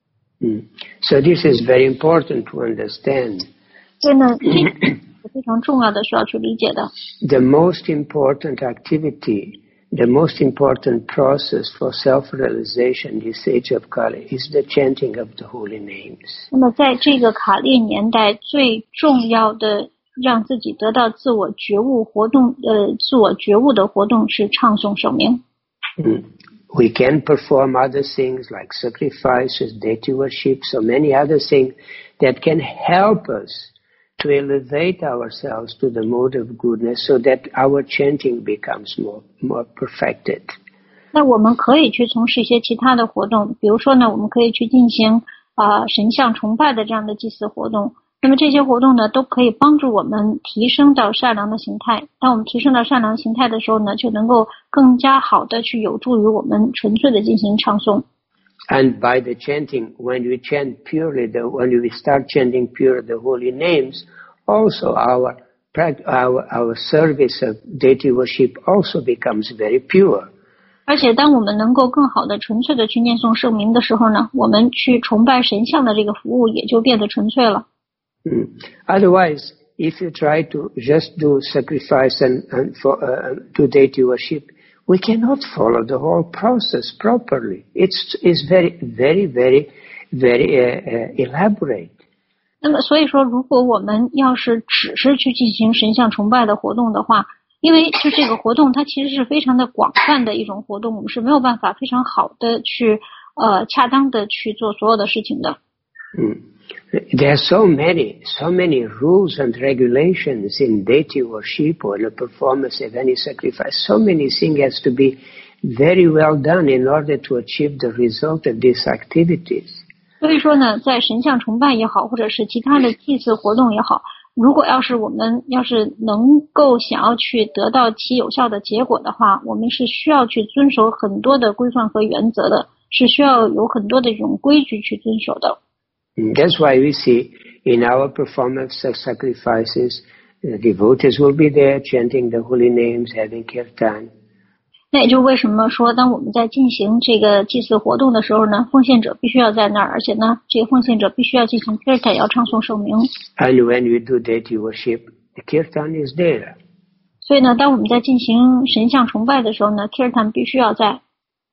B: Mm. So this is very important to understand.
A: 所以呢，这是非常重要的，需要去理解的。
B: The most important activity, the most important process for self-realization in this age of Kali is the chanting of the holy names.
A: 那么在这个卡列年代，最重要的让自己得到自我觉悟活动，呃，自我觉悟的活动是唱诵圣名。
B: Mm. We can perform other things like sacrifices, deity worship, so many other things that can help us to elevate ourselves to the mode of goodness so that our chanting becomes more, more perfected.
A: 那我们可以去从事一些其他的活动，比如说呢，我们可以去进行啊、呃、神像崇拜的这样的祭祀活动。那么这些活动呢，都可以帮助我们提升到善良的形态。当我们提升到善良形态的时候呢，就能够更加好的去有助于我们纯粹的进行唱诵。
B: And by the chanting, when we chant purely, the, when we start chanting pure the holy names, also our, our, our service of deity worship also becomes very pure.
A: 而且当我们能够更好的纯粹的去念诵圣名的时候呢，我们去崇拜神像的这个服务也就变得纯粹了。
B: Mm. Otherwise, if you try to just do sacrifice and, and for, uh, do deity worship, we cannot follow the whole process properly. It's, it's very, very, very, very uh, uh, elaborate.
A: 那么所以说，如果我们要是只是去进行神像崇拜的活动的话，因为就这个活动它其实是非常的广泛的一种活动，我们是没有办法非常好的去呃恰当的去做所有的事情的。
B: Mm. There are so many, so many rules and regulations in deity worship or the performance of any sacrifice. So many things has to be very well done in order to achieve the result of these activities.
A: 所以说呢，在神像崇拜也好，或者是其他的祭祀活动也好，如果要是我们要是能够想要去得到其有效的结果的话，我们是需要去遵守很多的规范和原则的，是需要有很多的这种规矩去遵守的。
B: That's why we see in our performance of sacrifices, the devotees will be there chanting the holy names, having kirtan.
A: 那也就为什么说，当我们在进行这个祭祀活动的时候呢，奉献者必须要在那儿，而且呢，这个奉献者必须要进行 kirtan， 要唱诵圣名。
B: And when we do deity worship, the kirtan is there.
A: 所以呢，当我们在进行神像崇拜的时候呢 ，kirtan 必须要在。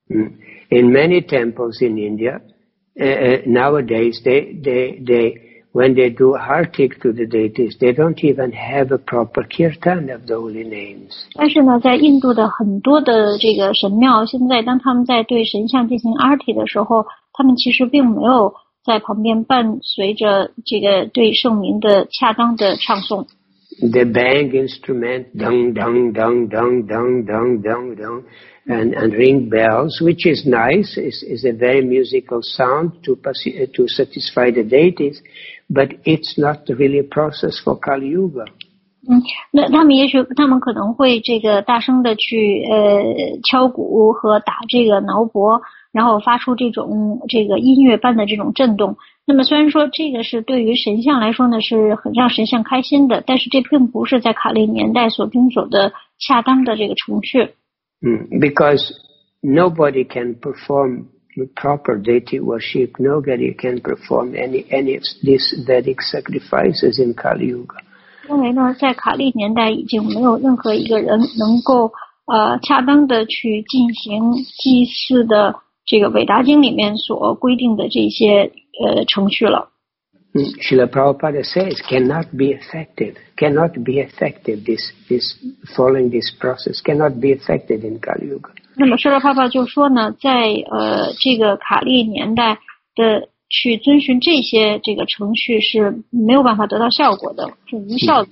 B: Mm. In many temples in India, uh, nowadays, they, they, they, when they do hartik to the deities, they don't even have a proper kirtan of the holy names.
A: 但是呢，在印度的很多的这个神庙，现在当他们在对神像进行 arti 的时候，他们其实并没有在旁边伴随着这个对圣名的恰当的唱诵。
B: The bang instrument, dung, dung, dung, dung, dung, dung, dung, dung, and, and ring bells, which is nice, is, is a very musical sound to, to satisfy the deities, but it's not really a process for Kali Yuga.
A: 嗯，那他们也许他们可能会这个大声的去呃敲鼓和打这个挠钹，然后发出这种这个音乐般的这种震动。那么虽然说这个是对于神像来说呢是很让神像开心的，但是这并不是在卡利年代所遵守的恰当的这个程序。
B: 嗯 ，because nobody can perform proper deity worship. Nobody can perform any any of these Vedic sacrifices in Kali Yuga.
A: 因为呢，在卡利年代已经没有任何一个人能够呃恰当的去进行祭祀的这个韦达经里面所规定的这些呃程序了。
B: Mm. Srila Prabhupada says cannot be effective, cannot be effective. This this following this process cannot be effective in Kali Yuga.
A: 那么舍利帕帕就说呢，在呃这个卡利年代的去遵循这些这个程序是没有办法得到效果的，是无效的。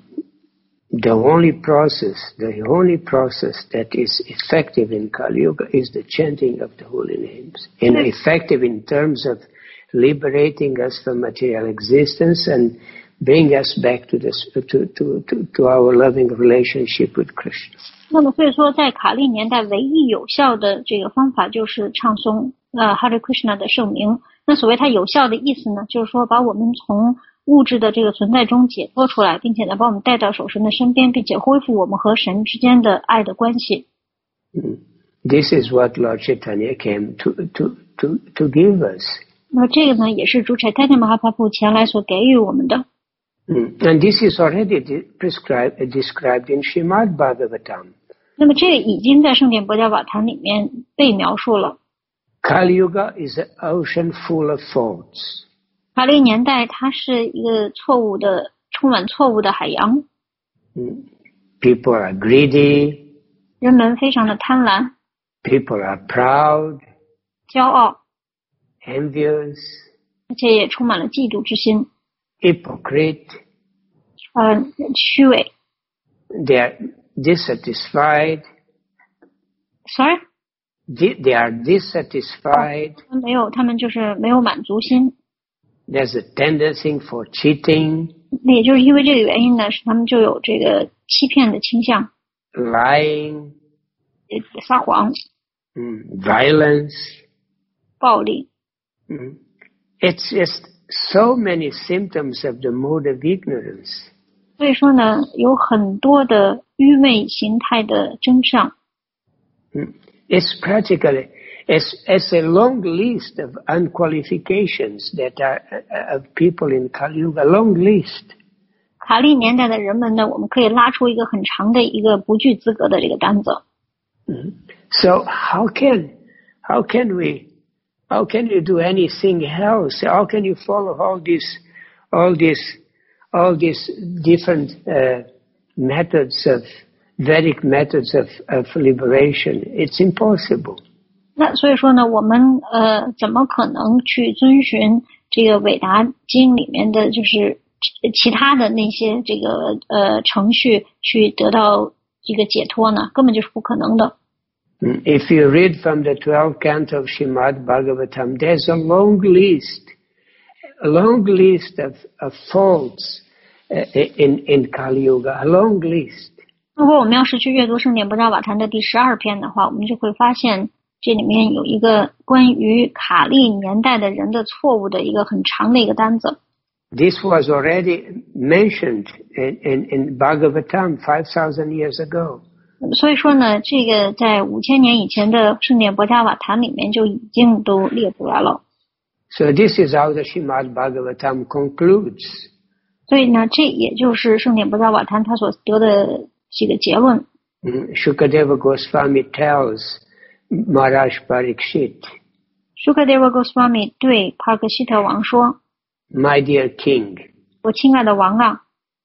B: The only process, the only process that is effective in Kali Yuga is the chanting of the holy names, and effective in terms of liberating us from material existence and bring us back to this to to to to our loving relationship with Krishna.
A: 那么所以说，在卡利年代唯一有效的这个方法就是唱诵呃 Hare Krishna 的圣名。那所谓它有效的意思呢，就是说把我们从物质的这个存在中解脱出来，并且呢把我们带到守神的身边，并且恢复我们和神之间的爱的关系。
B: Mm. This is what Lord Chaitanya came to to to to give us.
A: 那么这个呢，也是主 Chaitanya Mahaprabhu 前来所给予我们的。
B: Mm. And this is already prescribed uh, described in Srimad Bhagavatam.
A: 那么这个已经在圣典博伽瓦坛里面被描述了。
B: Kali Yuga is an ocean full of faults.
A: 卡利年代它是一个错误的、充满错误的海洋。
B: Mm. People are greedy.
A: 人们非常的贪婪。
B: People are proud.
A: 骄傲。
B: Envious.
A: 而且也充满了嫉妒之心。
B: Hypocrite.
A: 呃，虚伪。
B: They are dissatisfied.
A: Sorry?
B: They are dissatisfied.
A: 他们没有，他们就是没有满足心。
B: There's a tendency for cheating.
A: 那也就是因为这个原因呢，使他们就有这个欺骗的倾向。
B: Lying.
A: 撒谎。
B: Mm, violence.
A: 暴力。
B: Mm. It's just so many symptoms of the mode of ignorance.
A: 所以说呢，有很多的愚昧形态的真相。
B: Mm. It's practically as as a long list of unqualifications that are uh, of people in Kali Yuga, a long list.
A: 卡利年代的人们呢，我们可以拉出一个很长的一个不具资格的这个单子。
B: Mm. So how can how can we how can you do anything else? How can you follow all these all these all these different uh, methods of Vedic methods of of liberation? It's impossible.
A: 那所以说呢，我们呃怎么可能去遵循这个韦达经里面的就是其他的那些这个呃程序去得到这个解脱呢？根本就是不可能的。
B: If you read from the twelfth canto of Srimad Bhagavatam, there's a long list, a long list of, of faults uh, in in Kali Yuga, a long list.
A: 如果我们要是去阅读圣典博伽瓦坛的第十二篇的话，我们就会发现这里面有一个关于卡利年代的人的错误的一个很长的一个单子。
B: This was already mentioned in, in, in Bhagavatam five thousand years ago.
A: 所以说呢，这个在五千年以前的圣典博伽瓦坛里面就已经都列出来了。
B: So this is how the Srimad Bhagavatam concludes.
A: 所以呢，这也就是圣典博伽瓦坛它所得的这个结论。
B: Mm, Shukadeva Goswami tells Maharaj Parikshit,
A: 舒克德瓦戈斯瓦米对帕克希特王说
B: My dear king,
A: 我亲爱的王啊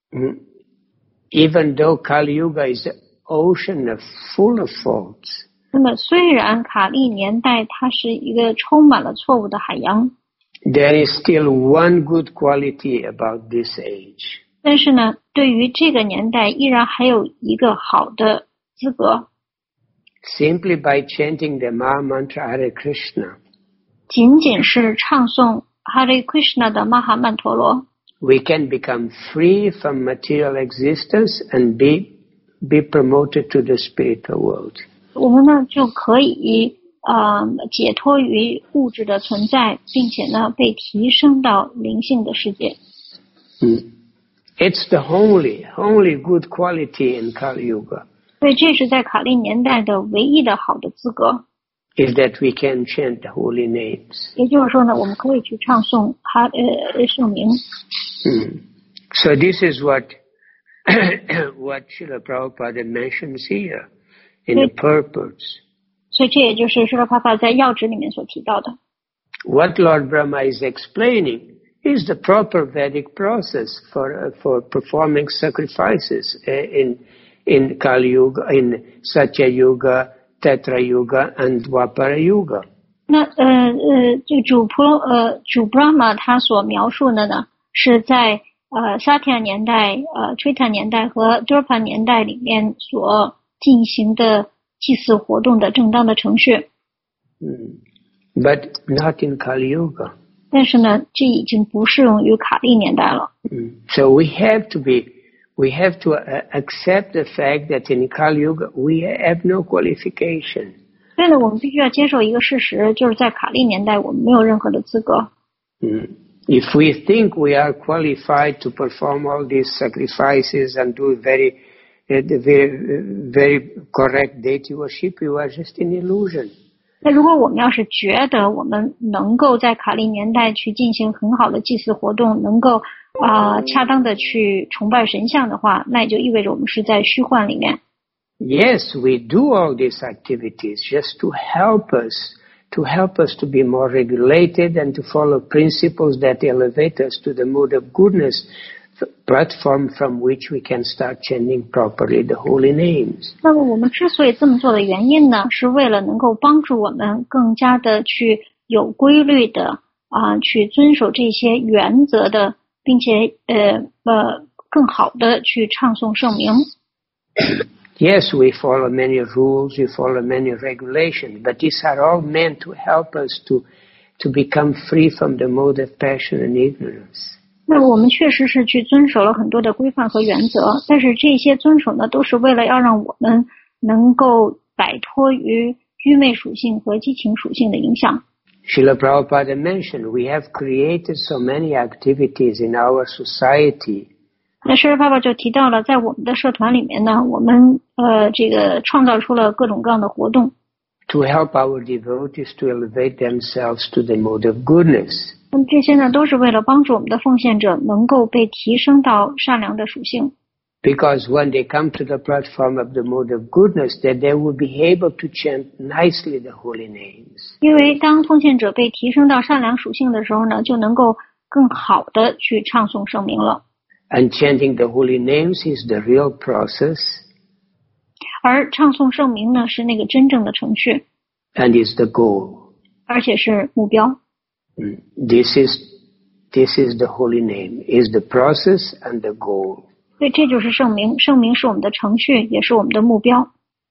B: even though Kali Yuga is an ocean of full of faults,
A: 那么虽然卡利年代它是一个充满了错误的海洋，
B: there is still one good quality about this age.
A: 但是呢对于这个年代依然还有一个好的资格，
B: Simply by chanting the Maha Mantra Hare Krishna,
A: 仅仅是唱诵 Hare Krishna 的玛哈曼陀罗，
B: we can become free from material existence and be, be promoted to the spiritual world.
A: 我们呢就可以呃解脱于物质的存在，并且呢被提升到灵性的世界。
B: It's the only, only good quality in Kali Yuga,
A: 所以这是在卡利年代的唯一的好的资格，
B: is that we can chant the holy names.
A: 也就是说呢，我们可以去唱诵哈呃圣名。
B: Mm. So this is what what Srila Prabhupada mentions here in the purport.
A: 所以这也就是释迦帕帕在要旨里面所提到的。
B: What Lord Brahma is explaining is the proper Vedic process for uh, for performing sacrifices uh, in in Kali Yuga, in Satya Yuga, Tetra Yuga, and Dwapara Yuga.
A: 那呃呃，这主普呃主 Brahma 他所描述的呢，是在呃萨提亚年代、呃 Treta 年代和 Dwapara 年代里面所进行的祭祀活动的正当的程序。
B: Mm. But not in Kali Yuga.
A: 但是呢，这已经不适用于卡利年代了。
B: Mm. So we have to be, we have to uh, accept the fact that in Kali Yuga we have no qualification.
A: 所以呢，我们必须要接受一个事实，就是在卡利年代我们没有任何的资格。
B: Mm. If we think we are qualified to perform all these sacrifices and do very, uh, the very, uh, very correct deity worship, we are just in illusion.
A: 那如果我们要是觉得我们能够在卡利年代去进行很好的祭祀活动，能够啊、呃、恰当的去崇拜神像的话，那也就意味着我们是在虚幻里面。
B: Yes, we do all these activities just to help us, to help us to be more regulated and to follow principles that elevate us to the mode of goodness, the platform from which we can start chanting properly the holy names.
A: 那么我们之所以这么做的原因呢，是为了能够帮助我们更加的去有规律的啊、呃，去遵守这些原则的，并且呃呃更好的去唱诵圣名。
B: Yes, we follow many rules, we follow many regulations, but these are all meant to help us to, to become free from the mode of passion and ignorance.
A: 那么我们确实是去遵守了很多的规范和原则，但是这些遵守呢，都是为了要让我们能够摆脱于愚昧属性和激情属性的影响。
B: Srila Prabhupada mentioned we have created so many activities in our society.
A: 那释迦爸爸就提到了，在我们的社团里面呢，我们呃这个创造出了各种各样的活动
B: to help our devotees to elevate themselves to the mode of goodness.
A: 那么这些呢，都是为了帮助我们的奉献者能够被提升到善良的属性。
B: Because when they come to the platform of the mode of goodness, that they will be able to chant nicely the holy names.
A: 因为当奉献者被提升到善良属性的时候呢，就能够更好的去唱诵圣名了。
B: And chanting the holy names is the real process.
A: 而唱诵圣名呢，是那个真正的程序，
B: And is the goal.
A: 而且是目标。
B: This is, this is the holy name, is the process and the goal.
A: 所以这就是圣名，圣名是我们的程序，也是我们的目标。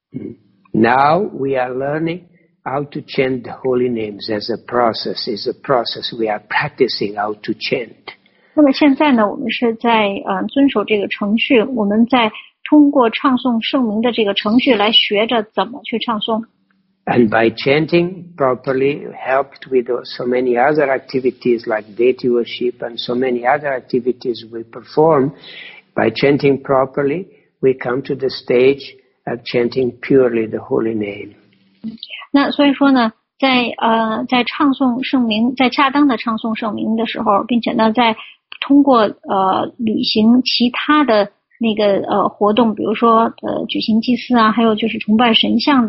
B: Now we are learning how to chant the holy names as a process, is a process we are practicing how to chant.
A: 那么现在呢，我们是在呃遵守这个程序，我们在通过唱诵圣名的这个程序来学着怎么去唱诵。
B: And by chanting properly, helped with so many other activities like deity worship and so many other activities we perform, by chanting properly, we come to the stage of chanting purely the holy name.
A: 那所以说呢，在呃在唱诵圣名，在恰当的唱诵圣名的时候，并且呢，在通过呃履行其他的那个呃活动，比如说呃举行祭祀啊，还有就是崇拜神像的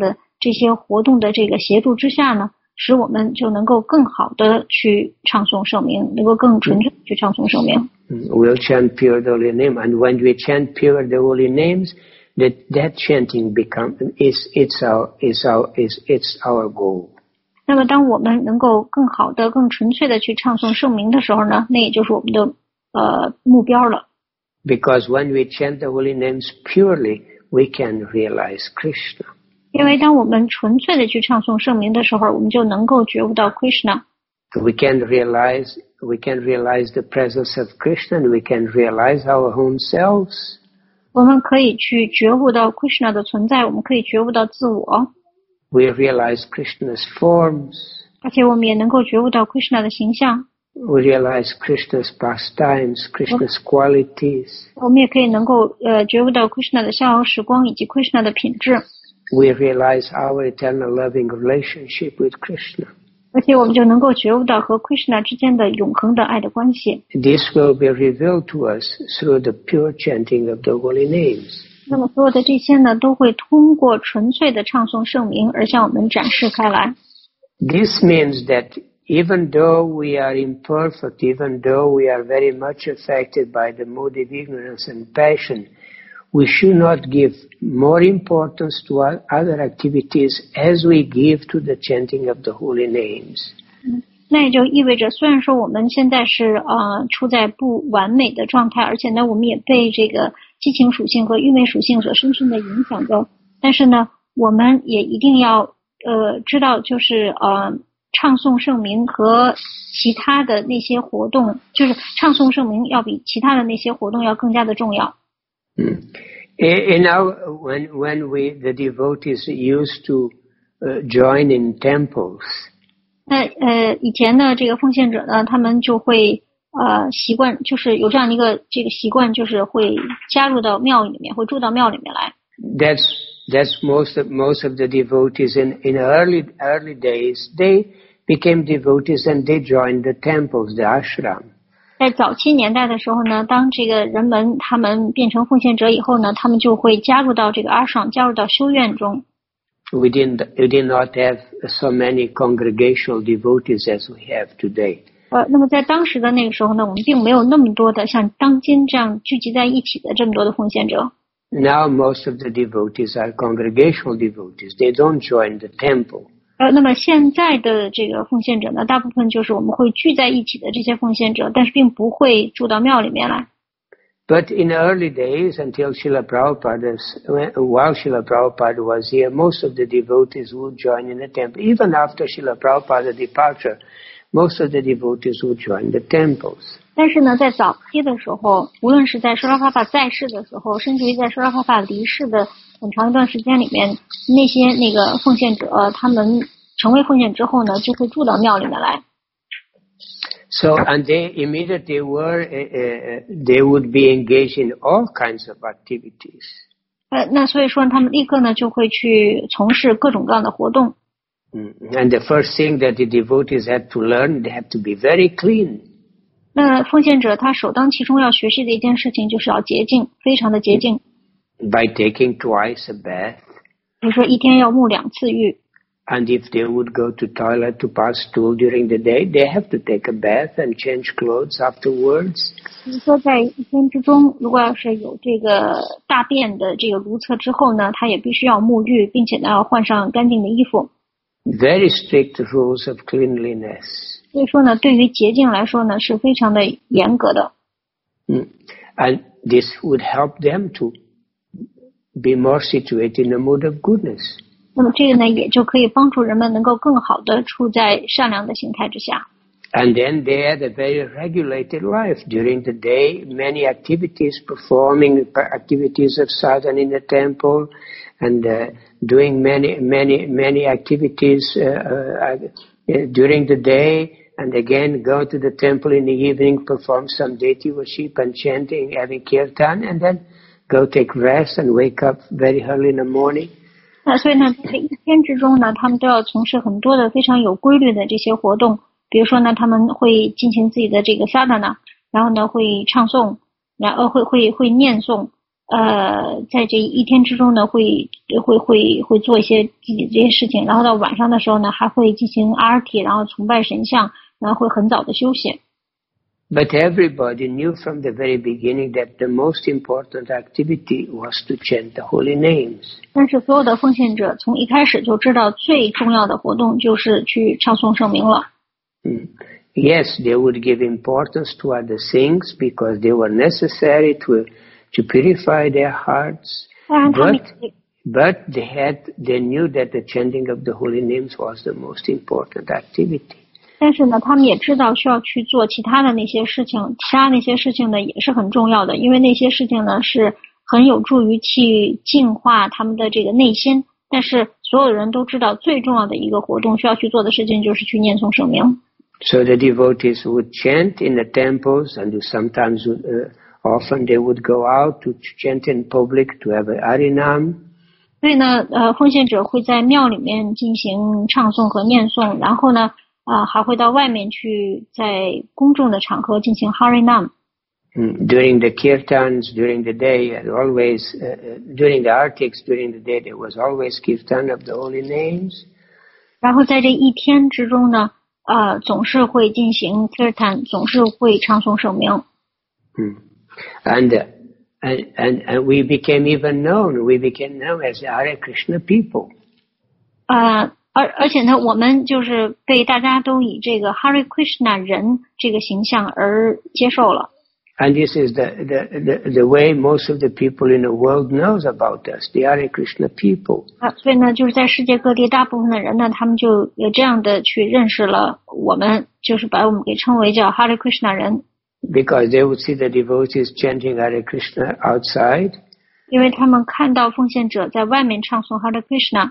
A: 这些活动的这个协助之下呢，使我们就能够更好的去唱诵圣名，能够更纯粹地去唱诵圣名。
B: We'll chant pure the holy name, and when we chant pure the holy names, that that chanting become is it's our is our is it's our goal.
A: 那么当我们能够更好的、更纯粹的去唱诵圣名的时候呢，那也就是我们的呃目标了。
B: Because when we chant the holy names purely, we can realize Krishna.
A: 因为当我们纯粹的去唱诵圣名的时候，我们就能够觉悟到 Krishna。
B: We can realize we can realize the presence of Krishna, and we can realize our own selves.
A: 我们可以去觉悟到 Krishna 的存在，我们可以觉悟到自我。
B: We realize Krishna's forms.
A: 而且我们也能够觉悟到 Krishna 的形象。
B: We realize Krishna's pastimes, Krishna's qualities.
A: 我们也可以能够呃觉悟到 Krishna 的逍遥时光以及 Krishna 的品质。
B: We realize our eternal loving relationship with Krishna.
A: 而且我们就能够觉悟到和 Krishna 之间的永恒的爱的关系。
B: This will be revealed to us through the pure chanting of the holy names.
A: 那么所有的这些呢，都会通过纯粹的唱诵圣名而向我们展示开来。
B: This means that even though we are imperfect, even though we are very much affected by the mood of ignorance and passion, we should not give more importance to other activities as we give to the chanting of the holy names.
A: 那也就意味着，虽然说我们现在是呃处在不完美的状态，而且呢，我们也被这个激情属性和愚昧属性所深深的影响着，但是呢，我们也一定要呃知道，就是呃唱诵圣名和其他的那些活动，就是唱诵圣名要比其他的那些活动要更加的重要。
B: Mm. You know, when when we the devotees used to uh, join in temples.
A: 那呃，以前呢，这个奉献者呢，他们就会呃习惯，就是有这样一个这个习惯，就是会加入到庙里面，会住到庙里面来。
B: That's that's most of most of the devotees in in early early days. They became devotees and they joined the temples, the ashram.
A: 在早期年代的时候呢，当这个人们他们变成奉献者以后呢，他们就会加入到这个阿爽，加入到修院中。
B: We didn't we did not have so many congregational devotees as we have today.
A: 呃，那么在当时的那个时候呢，我们并没有那么多的像当今这样聚集在一起的这么多的奉献者。
B: Now most of the devotees are congregational devotees. They don't join the temple.
A: 呃，那么现在的这个奉献者呢，大部分就是我们会聚在一起的这些奉献者，但是并不会住到庙里面来。
B: But in the early days, until Srila Prabhupada, while Srila Prabhupada was here, most of the devotees would join in the temple. Even after Srila Prabhupada's departure, most of the devotees would join the temples.
A: 但是呢，在早期的时候，无论是在舍拉帕帕在世的时候，甚至于在舍拉帕帕离世的很长一段时间里面，那些那个奉献者，他们成为奉献之后呢，就会住到庙里面来。
B: So, and they immediately were, uh, uh, they would be engaged in all kinds of activities.
A: 呃，那所以说他们立刻呢就会去从事各种各样的活动。
B: Mm. And the first thing that the devotees had to learn, they have to be very clean.
A: 那奉献者他首当其冲要学习的一件事情就是要洁净，非常的洁净。
B: By taking twice a bath.
A: 比如说一天要沐两次浴。
B: And if they would go to toilet to pass stool during the day, they have to take a bath and change clothes afterwards.
A: 比如说在一天之中，如果要是有这个大便的这个如厕之后呢，他也必须要沐浴，并且呢要换上干净的衣服。
B: Very strict rules of cleanliness.
A: 所以说呢，对于洁净来说呢，是非常的严格的。
B: Mm. And this would help them to be more situated in a mood of goodness.
A: 那么这个呢，也就可以帮助人们能够更好的处在善良的形态之下。
B: And then they had a very regulated life. During the day, many activities, performing activities of sadhana in the temple, and uh, doing many, many, many activities uh, uh, during the day, and again go to the temple in the evening, perform some deity worship and chanting, having kirtan, and then go take rest and wake up very early in the morning.
A: 那所以呢，在一天之中呢，他们都要从事很多的非常有规律的这些活动。比如说呢，他们会进行自己的这个 sadhana，然后呢会唱诵，然后会会会念诵， 呃，在这一天之中呢，会会会会做一些自己这些事情，然后到晚上的时候呢，还会进行 arti， 然后崇拜神像，然后会很早的休息。
B: But everybody knew from the very beginning that the most important activity was to chant the holy names.
A: 但是所有的奉献者从一开始就知道最重要的活动就是去唱诵圣名了。
B: Mm. Yes, they would give importance to other things because they were necessary to to purify their hearts. But, but they had they knew that the chanting of the holy names was the most important activity.
A: 但是呢，他们也知道需要去做其他的那些事情，其他那些事情呢也是很重要的，因为那些事情呢是很有助于去净化他们的这个内心。但是所有人都知道最重要的一个活动需要去做的事情就是去念诵圣名。
B: So the devotees would chant in the temples, and sometimes, uh, often they would go out to chant in public to have a harinam.
A: 所以呢，呃，奉献者会在庙里面进行唱诵和念诵，然后呢，啊、呃，还会到外面去在公众的场合进行 harinam。
B: Mm. During the kirtans, during the day, and always uh, during the artics, during the day, there was always kirtan of the holy names.
A: 然后在这一天之中呢。呃，总是会进行 kirtan， 总是会唱诵圣名。
B: Hmm. And, uh, and and and we became even known. We became known as the Hare Krishna people.
A: 呃，而而且呢，我们就是被大家都以这个 Hare Krishna 人这个形象而接受了。
B: And this is the, the, the, the way most of the people in the world knows about us, the Hare Krishna people.
A: 啊，所以呢，就是在世界各地大部分的人呢，他们就有这样的去认识了我们，就是把我们给称为叫 Hare Krishna 人。
B: Because they would see the devotees chanting Hare Krishna outside.
A: 因为他们看到奉献者在外面唱诵 Hare Krishna。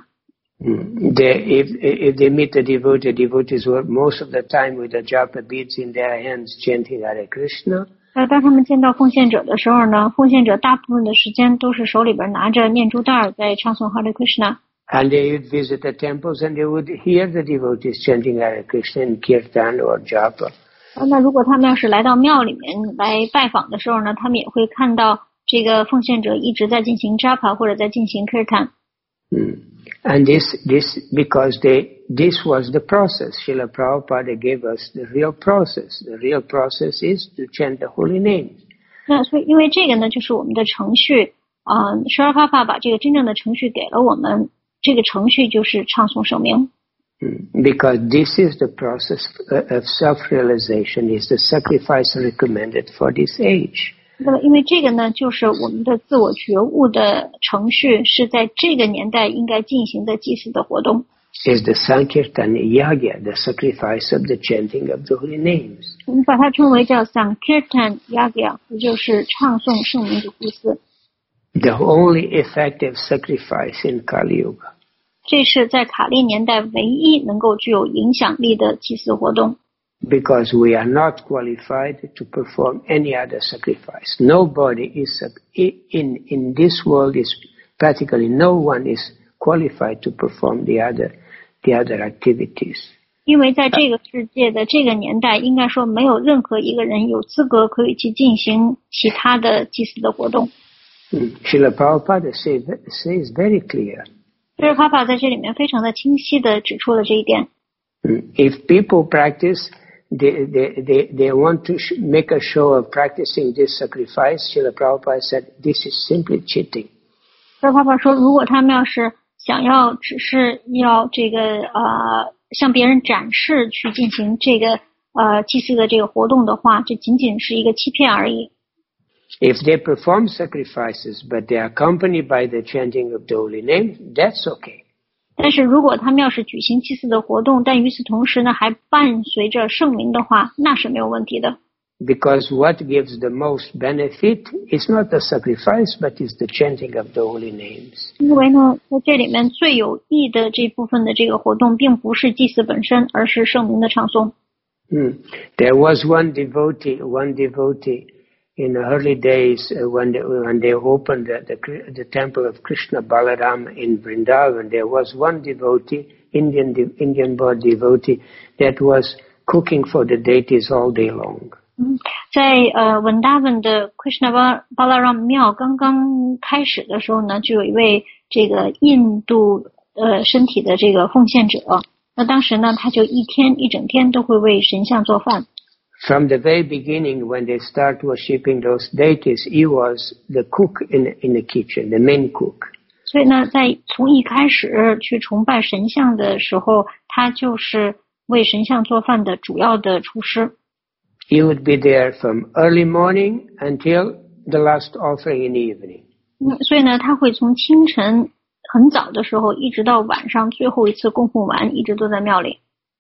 B: Mm. They, if, if they meet the devotee, devotees were most of the time with the japa beads in their hands chanting Hare Krishna.
A: 呃，当他们见到奉献者的时候呢，奉献者大部分的时间都是手里边拿着念珠袋在唱诵 Hare Krishna。
B: And they would visit the temples and they would hear the devotees chanting Hare Krishna in kirtan or japa.
A: 那如果他们要是来到庙里面来拜访的时候呢，他们也会看到这个奉献者一直在进行 japa 或者在进行 kirtan。
B: Mm. And this, this, because they, this was the process. Srila Prabhupada gave us the real process. The real process is to chant the holy names.
A: 那所以因为这个呢，就是我们的程序啊，施拉帕帕把这个真正的程序给了我们，这个程序就是唱诵圣名。
B: Because this is the process of self-realization, is the sacrifice recommended for this age.
A: 那么因为这个呢，就是我们的自我觉悟的程序，是在这个年代应该进行的祭祀的活动。
B: Is the Sankirtan Yagya, the sacrifice of the chanting of the holy names.
A: 我们把它称为叫 Sankirtan Yagya， 也就是唱诵圣名的祭祀。
B: The only effective sacrifice in Kali Yuga.
A: 这是在卡利年代唯一能够具有影响力的祭祀活动。
B: Because we are not qualified to perform any other sacrifice. Nobody is in in this world is practically no one is qualified to perform the other the other activities.
A: 因为在这个世界的这个年代，应该说没有任何一个人有资格可以去进行其他的祭祀的活动。
B: Mm. Srila Prabhupada says says very clear.
A: 施拉帕帕在这里面非常的清晰的指出了这一点。
B: Mm. If people practice They, they, they, they want to sh- make a show of practicing this sacrifice. Srila Prabhupada said, this is simply cheating.
A: 施拉帕帕说，如果他们要是想要只是要这个呃向别人展示去进行这个呃祭祀的这个活动的话，这仅仅是一个欺骗而已。
B: If they perform sacrifices, but they are accompanied by the chanting of the holy name, that's okay.
A: 但是如果他们要是举行祭祀的活动，但与此同时呢，还伴随着圣名的话，那是没有问题的。
B: Because what gives the most benefit is not the sacrifice, but is the chanting of the holy names.
A: 因为呢，在这里面最有益的这部分的这个活动，并不是祭祀本身，而是圣名的唱诵。
B: Hmm. There was one devotee, one devotee in the early days uh, when, they, when they opened the, the, the temple of Krishna Balaram in Vrindavan. There was one devotee, Indian Indian born devotee, that was cooking for the deities all day long.
A: 嗯， 在呃文达文的 Krishna Balaram 庙刚刚开始的时候呢，就有一位这个印度呃身体的这个奉献者，那当时呢他就一天一整天都会为神像做饭。
B: From the very beginning, when they start worshipping those deities, he was the cook in in the kitchen, the main cook.
A: 所以呢，在从一开始去崇拜神像的时候，他就是为神像做饭的主要的厨师。
B: He would be there from early morning until the last offering in the evening.
A: 嗯，所以呢，他会从清晨很早的时候，一直到晚上最后一次供奉完，一直都在庙里。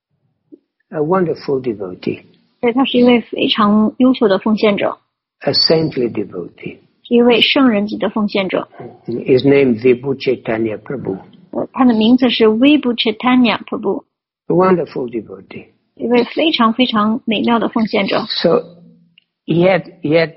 B: A wonderful devotee.
A: 所以他是一位非常优秀的奉献者。
B: A saintly devotee.
A: 是一位圣人级的奉献者。
B: His name Vibhu Chaitanya Prabhu.
A: 他的名字是 Vibhu Chaitanya Prabhu.
B: A wonderful devotee.
A: 一位非常非常美妙的奉献者。
B: So he had he had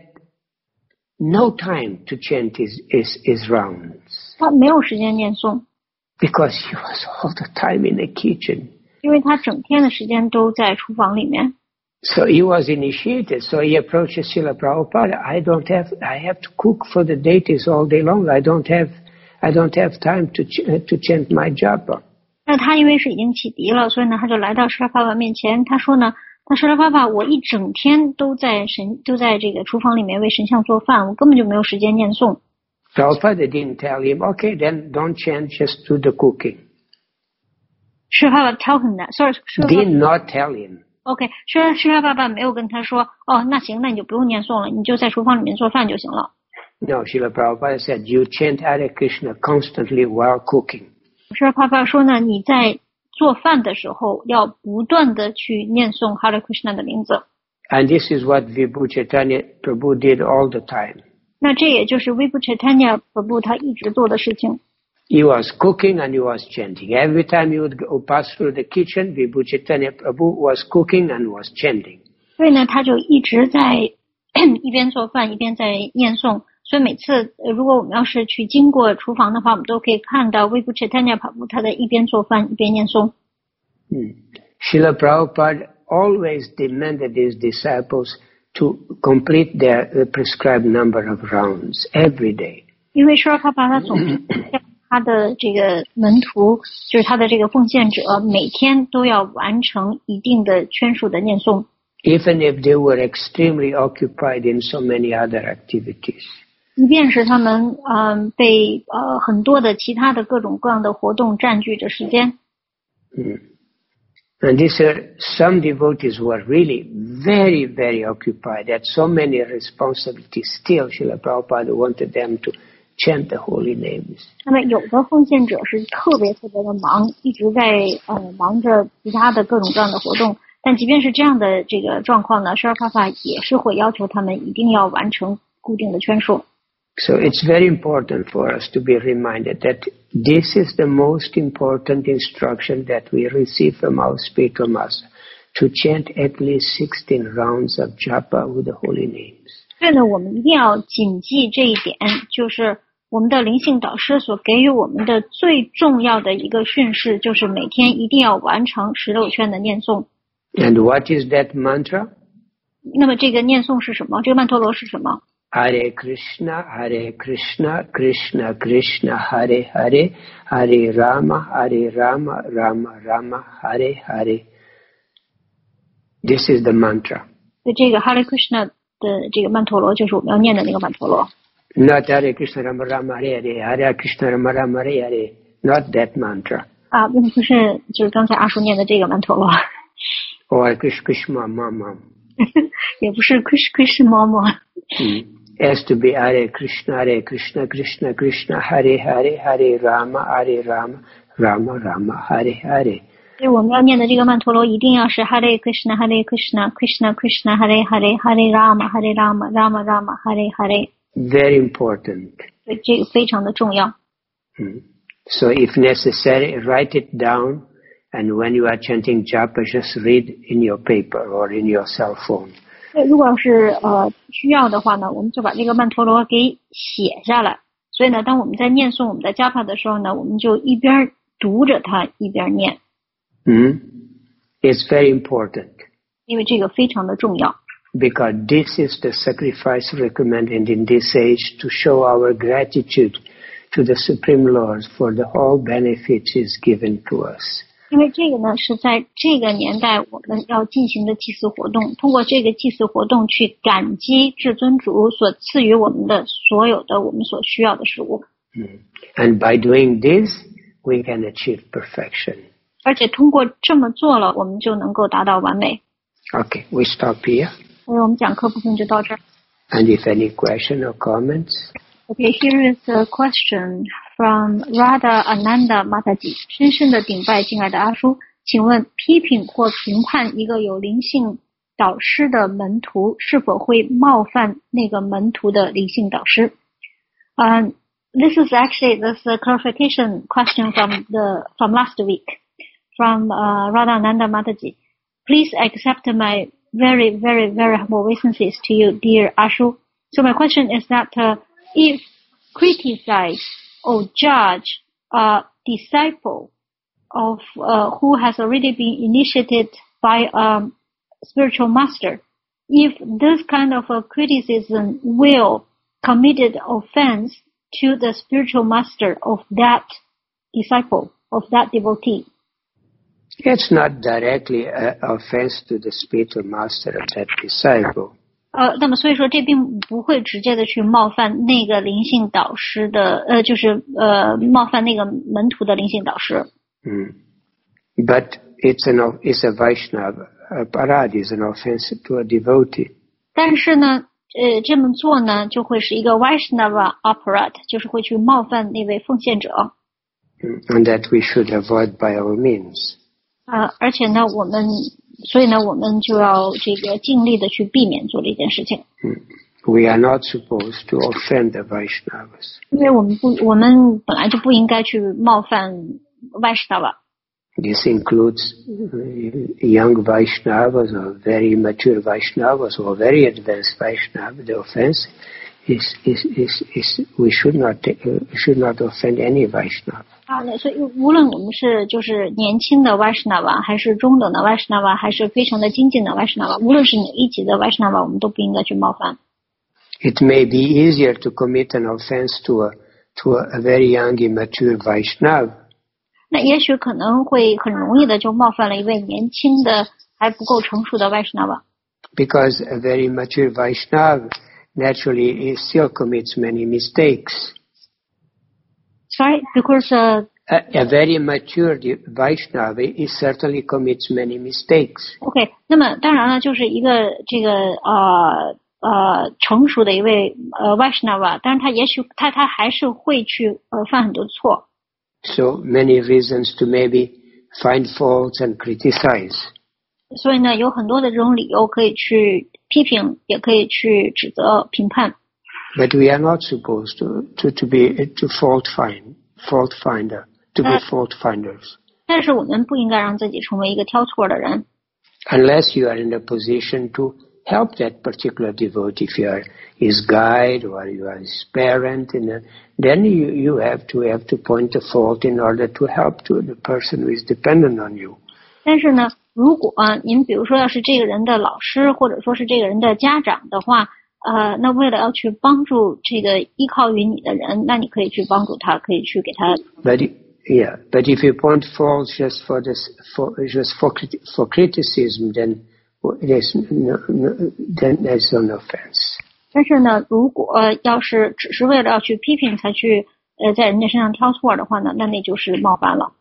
B: no time to chant his his, his rounds.
A: 他没有时间念诵。
B: Because he was all the time in the kitchen.
A: 因为他整天的时间都在厨房里面。
B: So he was initiated. So he approaches Srila Prabhupada. I don't have. I have to cook for the deities all day long. I don't have. I don't have time to ch- to chant my japa.
A: 那他因为是已经起笛了，所以呢，他就来到施拉爸爸面前。他说呢，他施拉爸爸，我一整天都在神都在这个厨房里面为神像做饭，我根本就没有时间念诵。
B: Prabhupada didn't tell him, okay, then don't chant, just do the cooking.
A: 施拉爸爸 tell him that. Sorry,
B: did not tell him.
A: OK， 施施拉爸爸没有跟他说，哦，那行，那你就不用念诵了，你就在厨房里面做饭就行了。
B: No, Srila Prabhupada said, you chant Hare Krishna constantly while cooking.
A: 施拉爸爸说呢，你在做饭的时候要不断的去念诵 Hare Krishna 的名字。
B: And this is what Vibhu Chaitanya Prabhu did all the time.
A: 那这也就是 Vibhu Chaitanya Prabhu 他一直做的事情。
B: He was cooking and he was chanting. Every time he would go pass through the kitchen, Vibhu Chaitanya Prabhu was cooking and was chanting.
A: 所以呢，他就一直在一边做饭一边在念诵。所以每次如果我们要是去经过厨房的话，我们都可以看到 Vibhu Chaitanya Prabhu 他在一边做饭一边念诵。
B: Hmm. Srila Prabhupada always demanded his disciples to complete their uh, prescribed number of rounds every day.
A: 因为施拉爸爸他总他的这个门徒，就是他的这个奉献者，每天都要完成一定的圈数的念诵。
B: Even if they were extremely occupied in so many other activities.
A: 即便是他们嗯被呃很多的其他的各种各样的活动占据着时间。
B: Mm. And these are some devotees who are really very, very occupied, had so many responsibilities. Still, Srila Prabhupada wanted them to chant the holy names.
A: 那么有的奉献者是特别特别的忙，一直在呃忙着其他的各种各样的活动。但即便是这样的这个状况呢，施拉爸爸也是会要求他们一定要完成固定的圈数。
B: So it's very important for us to be reminded that this is the most important instruction that we receive from our spiritual master, to chant at least sixteen rounds of japa with the holy names.
A: 所以呢，我们一定要谨记这一点，就是我们的灵性导师所给予我们的最重要的一个训示，就是每天一定要完成十六圈的念诵。
B: And what is that mantra?
A: 那么这个念诵是什么？这个曼陀罗是什么？
B: Hare Krishna, Hare Krishna, Krishna Krishna, Hare Hare, Hare Rama, Hare Rama, Rama Rama, Hare Hare. This is the mantra.
A: 所以这个 Hare Krishna 的这个曼陀罗就是我们要念的那个曼陀罗。
B: Not Hare Krishna Rama Rama Hare Hare, Hare Krishna Rama Rama Hare Hare. Not that mantra.
A: 啊，并不是就是刚才阿叔念的这个曼陀罗。
B: Or Krishna Krishna Mama.
A: 也不是 Krishna Krishna Mama.
B: Has to be Hare Krishna, Hare Krishna, Krishna Krishna, Hare Hare, Hare Rama, Hare Rama, Rama Rama, Hare Hare.
A: 所以我们要念的这个曼陀罗一定要是 Hare Krishna, Hare Krishna, Krishna Krishna, Hare Hare, Hare Rama, Hare Rama, Rama Rama, Hare Hare.
B: Very important.
A: 所以这个非常的重要。
B: Hmm. So if necessary, write it down, and when you are chanting japa, just read in your paper or in your cell phone.
A: 如果是呃需要的话呢，我们就把这个曼陀罗给写下来。所以呢，当我们在念诵我们的加帕的时候呢，我们就一边读着它一边念。
B: 嗯 ，It's very important.
A: 因为这个非常的重要。
B: because this is the sacrifice recommended in this age to show our gratitude to the Supreme Lord for the whole benefits is given to us.
A: 因为这个呢是在这个年代我们要进行的祭祀活动，通过这个祭祀活动去感激至尊主所赐予我们的所有的我们所需要的事物。
B: And by doing this, we can achieve perfection.
A: 而且通过这么做了，我们就能够达到完美。
B: Okay, we stop here.
A: 所以我们讲课部分就到这儿。
B: And if any question or comments?
A: Okay, here is a question from Radha Ananda Mataji. 深深的顶拜敬爱的阿叔，请问批评或评判一个有灵性导师的门徒，是否会冒犯那个门徒的灵性导师？ Um, this is actually this is a clarification question from the from last week from uh, Radha Ananda Mataji. Please accept my very, very, very humble obeisances to you, dear Ashu. So my question is that uh, if criticize or judge a disciple of uh, who has already been initiated by a spiritual master, if this kind of a criticism will committed offense to the spiritual master of that disciple, of that devotee.
B: It's not directly an offense to the spiritual master of that disciple.
A: 呃，那么所以说这并不会直接的去冒犯那个灵性导师的，呃，就是呃冒犯那个门徒的灵性导师。
B: Mm. But it's an it's a Vaishnava. A parad is an offense to a devotee.
A: 但是呢，呃，这么做呢，就会是一个 Vaishnava aparad， 就是会去冒犯那位奉献者。
B: Mm. And that we should avoid by all means.
A: 呃，而且呢，我们所以呢，我们就要这个尽力的去避免做这件事情。
B: Mm. We are not supposed to offend the Vaishnavas.
A: 因为我们不，我们本来就不应该去冒犯 Vaishnava。
B: This includes young Vaishnavas or very mature Vaishnavas or very advanced Vaishnavas. The offense is is is is we should not take, uh, should not offend any Vaishnava.
A: 啊，所以无论我们是就是年轻的 Vaishnava， 还是中等的 Vaishnava， 还是非常的精进的 Vaishnava， 无论是哪一级的 Vaishnava， 我们都不应该去冒犯。
B: It may be easier to commit an offense to a to a, a very young, immature Vaishnava.
A: 那也许可能会很容易的就冒犯了一位年轻的还不够成熟的 Vaishnava。
B: Because a very mature Vaishnava naturally it still commits many mistakes.
A: Sorry, because uh,
B: a, a very mature Vaishnava it certainly commits many mistakes.
A: OK， 那么当然了，就是一个这个呃呃成熟的一位呃 Vaishnava， 但是他也许他他还是会去呃犯很多错。
B: So many reasons to maybe find faults and criticize.
A: 所以呢，有很多的这种理由可以去批评，也可以去指责、评判。
B: But we are not supposed to to to be to fault find fault finder to be fault finders.
A: 但是我们不应该让自己成为一个挑错的人。
B: Unless you are in a position to help that particular devotee, if you are his guide or you are his parent, and uh, then you, you have to have to point the fault in order to help to the person who is dependent on you.
A: 但是呢，如果、呃、您比如说要是这个人的老师，或者说是这个人的家长的话，呃，那为了要去帮助这个依靠于你的人，那你可以去帮助他，可以去给他。
B: But yeah, but if you point faults just for this, for just for for criticism, then there's no, no, then there's no offense.
A: 但是呢，如果、呃、要是只是为了要去批评才去呃在人家身上挑错的话呢，那那就是冒犯了。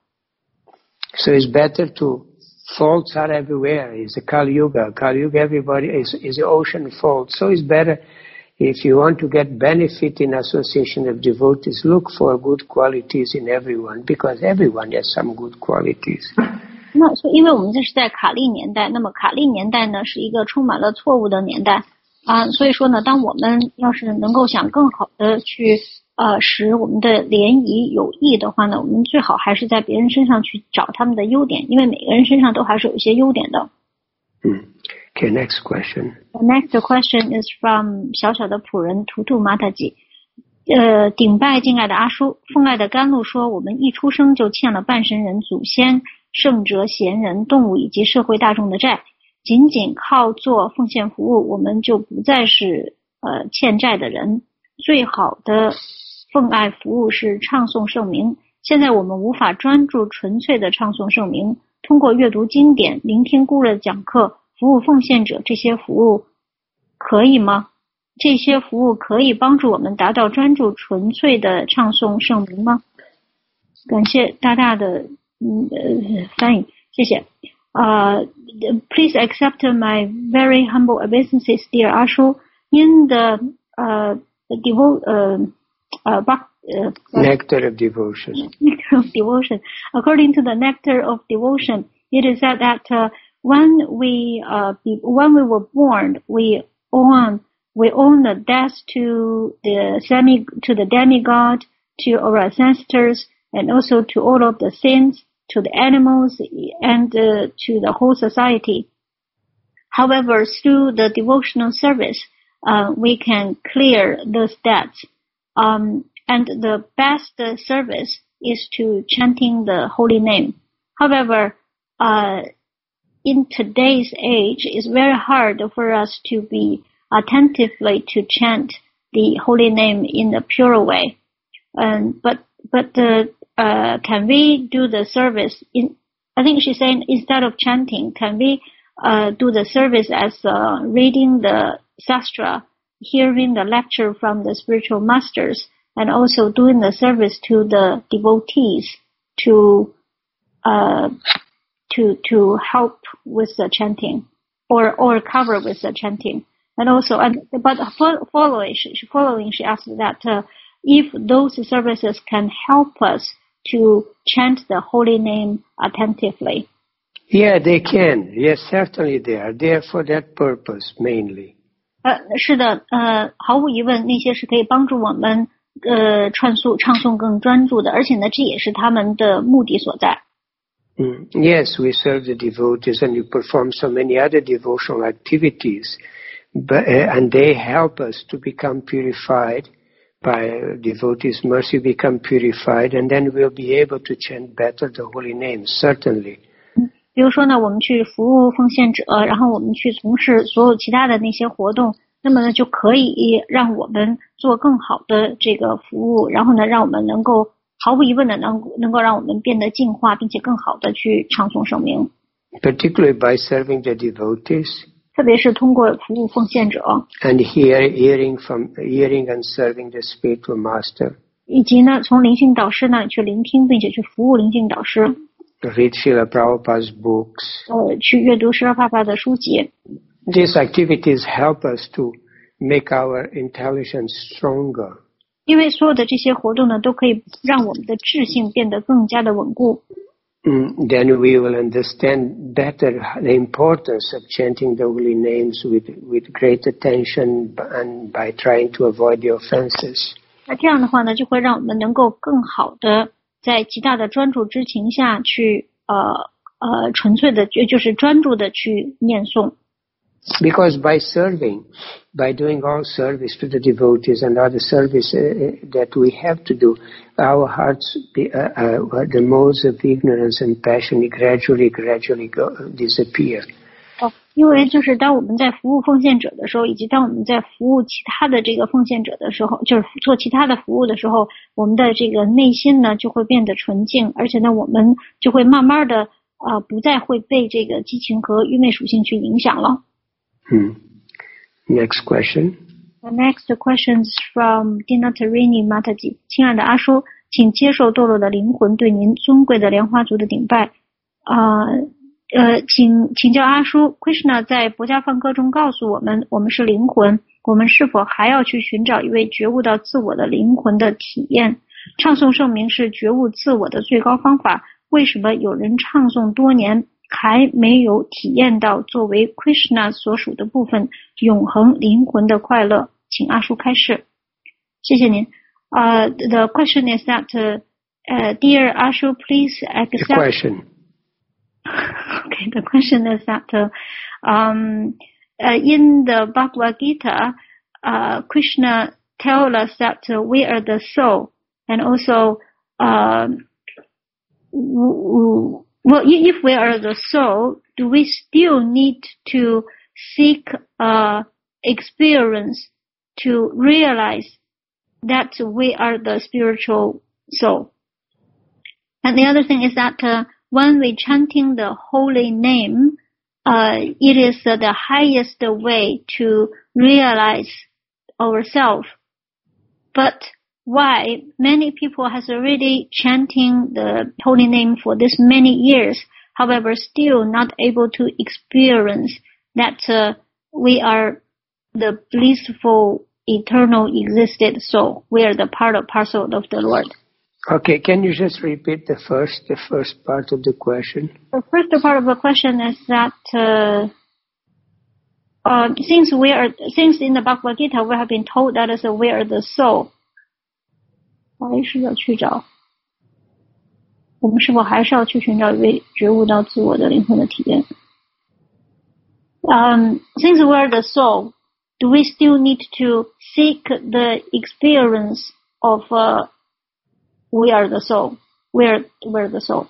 B: So it's better to faults are everywhere. It's a Kali Yuga. Kali Yuga, everybody is is the ocean of faults. So it's better if you want to get benefit in association of devotees, look for good qualities in everyone, because everyone has some good qualities.
A: 那所以因为我们这是在卡利年代，那么卡利年代呢是一个充满了错误的年代啊，所以说呢，当我们要是能够想更好的去呃使我们的联谊有益的话呢，我们最好还是在别人身上去找他们的优点，因为每个人身上都还是有一些优点的。
B: 嗯 Okay, next question.
A: The next question is from 小小的仆人图图玛塔吉。呃，顶拜敬爱的阿叔，奉爱的甘露说，我们一出生就欠了半神人、祖先、圣哲、贤人、动物以及社会大众的债。 仅仅靠做奉献服务，我们就不再是呃欠债的人。最好的奉爱服务是唱诵圣名。现在我们无法专注纯粹的唱诵圣名，通过阅读经典、聆听孤儿讲课、服务奉献者，这些服务可以吗？这些服务可以帮助我们达到专注纯粹的唱诵圣名吗？感谢大大的嗯呃翻译，谢谢。Uh, please accept my very humble obeisances, dear Ashu. In the uh, devo uh, uh, uh,
B: nectar of devotion.
A: Nectar of devotion. According to the nectar of devotion, it is said that uh, when we uh, be, when we were born, we own we own the death to the semi to the demigod, to our ancestors, and also to all of the saints, to the animals, and uh, to the whole society. However, through the devotional service, uh, we can clear those debts. Um, and the best uh, service is to chanting the holy name. However, uh, in today's age, it's very hard for us to be attentively to chant the holy name in a pure way. Um, but but uh, uh, can we do the service in? I think she's saying instead of chanting, can we uh, do the service as uh, reading the sastra, hearing the lecture from the spiritual masters, and also doing the service to the devotees to uh, to to help with the chanting or or cover with the chanting. And also, and, but following, following, she asked that uh, if those services can help us to chant the holy name attentively.
B: Yeah, they can. Yes, certainly they are. They are for that purpose mainly.
A: 呃，是的，呃，毫无疑问，那些是可以帮助我们呃传诵唱诵更专注的，而且呢，这也是他们的目的所在。
B: Mm. Yes, we serve the devotees and we perform so many other devotional activities. But, uh, and they help us to become purified by uh, devotees' mercy, become purified, and then we'll be able to chant better the holy name, certainly.
A: 比如说呢，我们去服务奉献者，然后我们去从事所有其他的那些活动，那么呢，就可以让我们做更好的这个服务，然后呢，让我们能够毫无疑问的能能够让我们变得净化，并且更好的去唱诵圣名。
B: Particularly by serving the devotees.
A: 特别是通过服务奉献者
B: and hear, hearing from hearing and serving the spiritual master.
A: 以及呢从灵性导师那里去聆听并且去服务灵性导师
B: read Srila Prabhupada's books.
A: 呃去阅读施拉帕帕的书籍
B: These activities help us to make our intelligence stronger.
A: 因为所有的这些活动呢都可以让我们的智性变得更加的稳固
B: Mm, then we will understand better the importance of chanting the holy names with, with great attention and by trying to avoid the offenses.
A: 那这样的话呢就会让我们能够更好的在极大的专注之情下去呃呃纯粹的就是专注的去念诵
B: Because by serving, by doing all service to the devotees and other service uh, that we have to do, our hearts, be, uh, uh, the modes of ignorance and passion gradually, gradually go, disappear.
A: 哦，因为就是当我们在服务奉献者的时候，以及当我们在服务其他的这个奉献者的时候，就是做其他的服务的时候，我们的这个内心呢就会变得纯净，而且呢我们就会慢慢的呃不再会被这个激情和愚昧属性去影响了。
B: Hmm. Next question.
A: The next question is from Dina Tarini Mataji. 亲爱的阿叔，请接受堕落的灵魂对您尊贵的莲花族的顶拜。啊、呃，呃，请请教阿叔 ，Krishna 在博家梵歌中告诉我们，我们是灵魂，我们是否还要去寻找一位觉悟到自我的灵魂的体验？唱诵圣名是觉悟自我的最高方法，为什么有人唱诵多年？还没有体验到作为 Krishna 所属的部分永恒灵魂的快乐，请阿叔开示。谢谢您。Uh, the question is that, uh, uh, dear Ashu, please accept.
B: The question.
A: Okay, the question is that, uh, um, uh, in the Bhagavad Gita, uh, Krishna tells us that uh, we are the soul, and also, uh, w- w- Well, if we are the soul, do we still need to seek uh, experience to realize that we are the spiritual soul? And the other thing is that uh, when we chanting the holy name, uh, it is uh, the highest way to realize ourselves. But why many people has already chanting the holy name for this many years, however, still not able to experience that uh, we are the blissful, eternal existed soul. We are the part of parcel of the Lord.
B: Okay, can you just repeat the first, the first part of the question?
A: The first part of the question is that uh, uh, since we are, since in the Bhagavad Gita we have been told that is uh, we are the soul. 还是要去找，我们是否还是要去寻找一位觉悟到自我的灵魂的体验？ Um, since we are the soul, do we still need to seek the experience of uh, we are the soul? We are, we are the soul.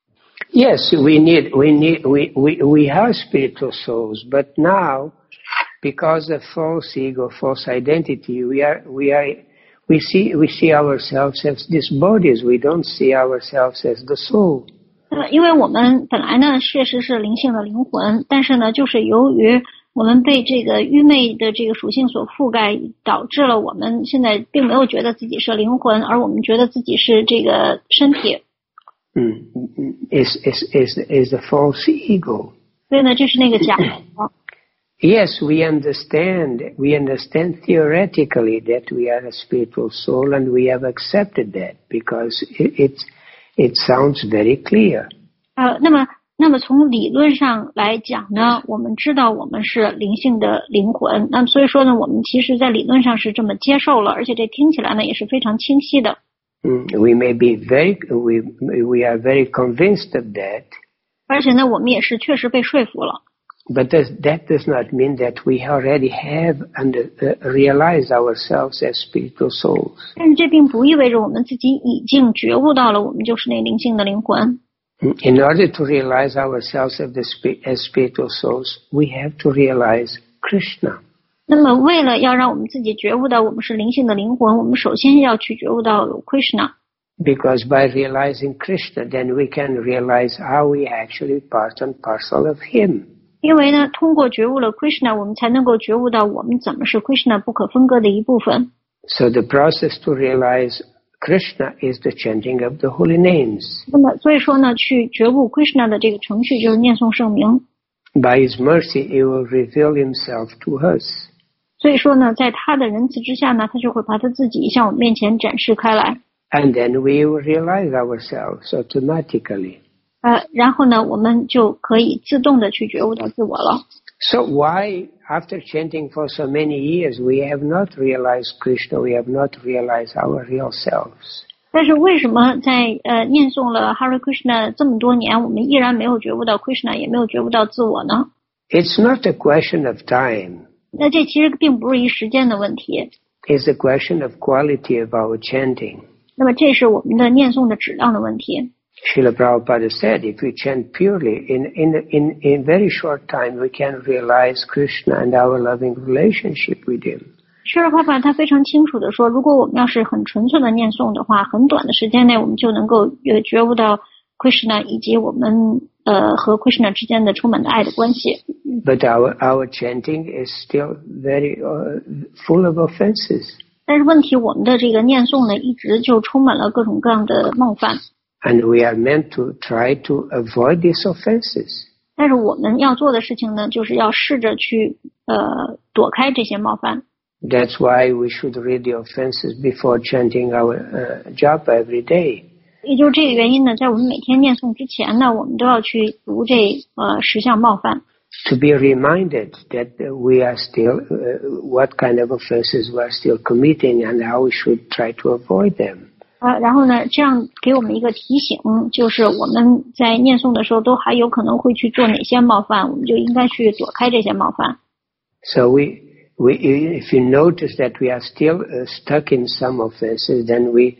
B: Yes, we need, we need, we, we, we have spiritual souls, but now, because of false ego, false identity, we are, we are, we see, we see ourselves as these bodies. We don't see ourselves as the soul.
A: 因为我们本来呢确实是灵性的灵魂，但是呢，就是由于我们被这个愚昧的这个属性所覆盖，导致了我们现在并没有觉得自己是灵魂，而我们觉得自己是这个身体。
B: 嗯 ，is is is is the false ego.
A: 所以呢，这是那个假我。
B: Yes, we understand. We understand theoretically that we are a spiritual soul, and we have accepted that because it it, it sounds very clear.
A: 呃，那么，那么从理论上来讲呢，我们知道我们是灵性的灵魂。那么所以说呢，我们其实在理论上是这么接受了，而且这听起来呢也是非常清晰的。
B: Mm, we may be very, we we are very convinced of that.
A: 而且呢，我们也是确实被说服了。
B: But does, that does not mean that we already have under, uh, realized ourselves as spiritual souls.
A: 但是这并不意味着我们自己已经觉悟到了，我们就是那灵性的灵魂。
B: In order to realize ourselves as, the, as spiritual souls, we have to realize Krishna.
A: 那么，为了要让我们自己觉悟到我们是灵性的灵魂，我们首先要去觉悟到 Krishna.
B: Because by realizing Krishna, then we can realize how we actually part and parcel of Him.
A: 因为呢，通过觉悟了 Krishna， 我们才能够觉悟到我们怎么是 Krishna 不可分割的一部分。
B: So the process to realize Krishna is the chanting of the holy names.
A: 那么，所以说呢，去觉悟 Krishna 的这个程序就是念诵圣名。
B: By His mercy, He will reveal Himself to us.
A: 所以说呢，在他的仁慈之下呢，他就会把他自己向我们面前展示开来。
B: And then we will realize ourselves automatically.
A: 呃，然后呢，我们就可以自动的去觉悟到自我了。
B: So why, after chanting for so many years, we have not realized Krishna, we have not realized our real selves?
A: 但是为什么在呃念诵了 Hare Krishna 这么多年，我们依然没有觉悟到 Krishna， 也没有觉悟到自我呢？
B: It's not a question of time.
A: 那这其实并不是一时间的问题。
B: It's a question of quality of our chanting.
A: 那么这是我们的念诵的质量的问题。
B: Srila Prabhupada said, if we chant purely, in, in, in, in very short time, we can realize Krishna and our loving relationship with Him.
A: 释迦牟尼他非常清楚的说，如果我们要是很纯粹的念诵的话，很短的时间内我们就能够呃觉悟到 Krishna 以及我们呃和 Krishna 之间的充满的爱的关系。
B: But our, our chanting is still very uh, full of offenses.
A: 但是问题，我们的这个念诵呢，一直就充满了各种各样的冒犯。
B: And we are meant to try to avoid these offenses.
A: 但是我们要做的事情呢，就是要试着去呃躲开这些冒犯。
B: That's why we should read the offenses before chanting our uh, japa every day.
A: 也就是这个原因呢，在我们每天念诵之前呢，我们都要去读这呃十项冒犯。
B: To be reminded that we are still, uh, what kind of offenses we are still committing and how we should try to avoid them.
A: 呃，然后呢，这样给我们一个提醒，就是我们在念诵的时候都还有可能会去做哪些冒犯，我们就应该去躲开这些冒犯。
B: So we, we, if you notice that we are still uh, stuck in some offenses, then we,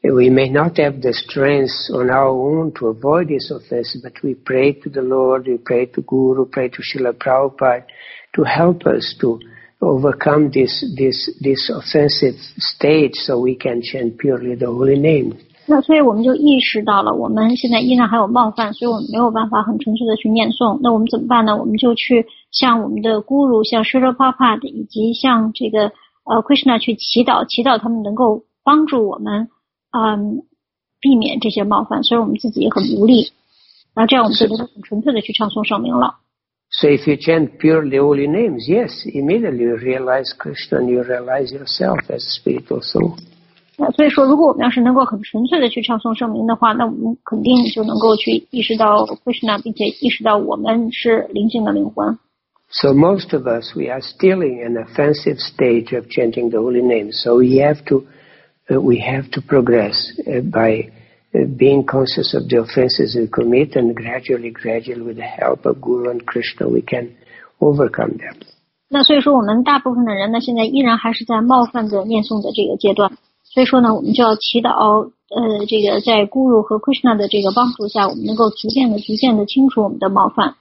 B: we may not have the strength on our own to avoid this offense, but we pray to the Lord, we pray to Guru, pray to Srila Prabhupada to help us to overcome this this this offensive stage, so we can chant purely the holy name.
A: 那所以我们就意识到了，我们现在依然还有冒犯，所以我们没有办法很纯粹的去念诵。那我们怎么办呢？我们就去向我们的 Guru， 向 Srila Prabhupada 以及向这个呃 Krishna 去祈祷，祈祷他们能够帮助我们。嗯，避免这些冒犯，所以我们自己也很无力，然后这样我们就能够很纯粹的去唱诵圣名了。
B: So if you chant purely holy names, yes, immediately you realize Krishna and you realize yourself as a spiritual soul.
A: 那所以说，如果我们要是能够很纯粹的去唱诵圣名的话，那我们肯定就能够去意识到 Krishna， 并且意识到我们是灵性的灵魂。
B: So most of us, we are still in an offensive stage of chanting the holy names. So we have to Uh, we have to progress uh, by uh, being conscious of the offenses we commit, and gradually, gradually, with the help of Guru and Krishna, we can overcome them.
A: 那所以说，我们大部分的人呢，现在依然还是在冒犯的念诵的这个阶段。所以说呢，我们就要祈祷，呃，这个在 Guru 和 Krishna 的这个帮助下，我们能够逐渐的、逐渐的清除我们的冒犯。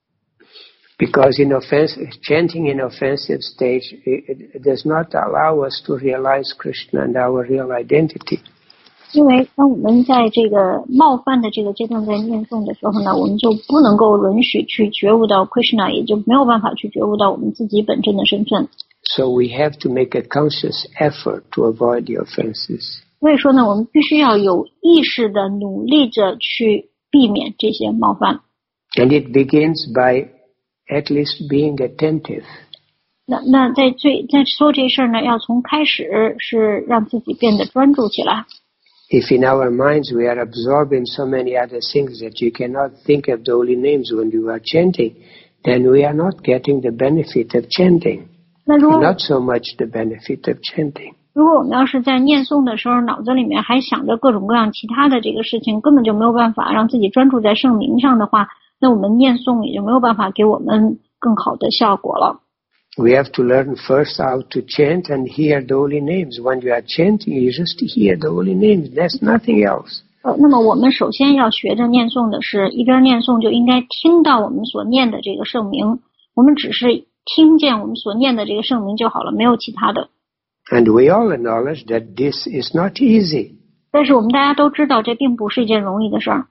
B: Because in offensive, chanting in offensive stage, it, it does not allow us to realize Krishna and our real identity.
A: 因为当我们在这个冒犯的这个阶段在念诵的时候呢，我们就不能够允许去觉悟到 Krishna， 也就没有办法去觉悟到我们自己本真的身份。
B: So we have to make a conscious effort to avoid the offenses.
A: 所以说呢，我们必须要有意识的努力着去避免这些冒犯。
B: And it begins by at least being attentive.
A: 那那在最在说这事儿呢，要从开始是让自己变得专注起来。
B: If in our minds we are absorbed in so many other things that you cannot think of the holy names when you are chanting, then we are not getting the benefit of chanting.
A: 那如果
B: Not so much the benefit of chanting.
A: 如果我们要是在念诵的时候，脑子里面还想着各种各样其他的这个事情，根本就没有办法让自己专注在圣名上的话，那我们念诵也就没有办法给我们更好的效果了。
B: We have to learn first how to chant and hear the holy names. When you are chanting, you just hear the holy names. That's nothing else.
A: 呃，那么我们首先要学着念诵的是，一边念诵就应该听到我们所念的这个圣名，我们只是听见我们所念的这个圣名就好了，没有其他的。
B: And we all acknowledge that this is not easy.
A: 但是我们大家都知道，这并不是一件容易的事儿。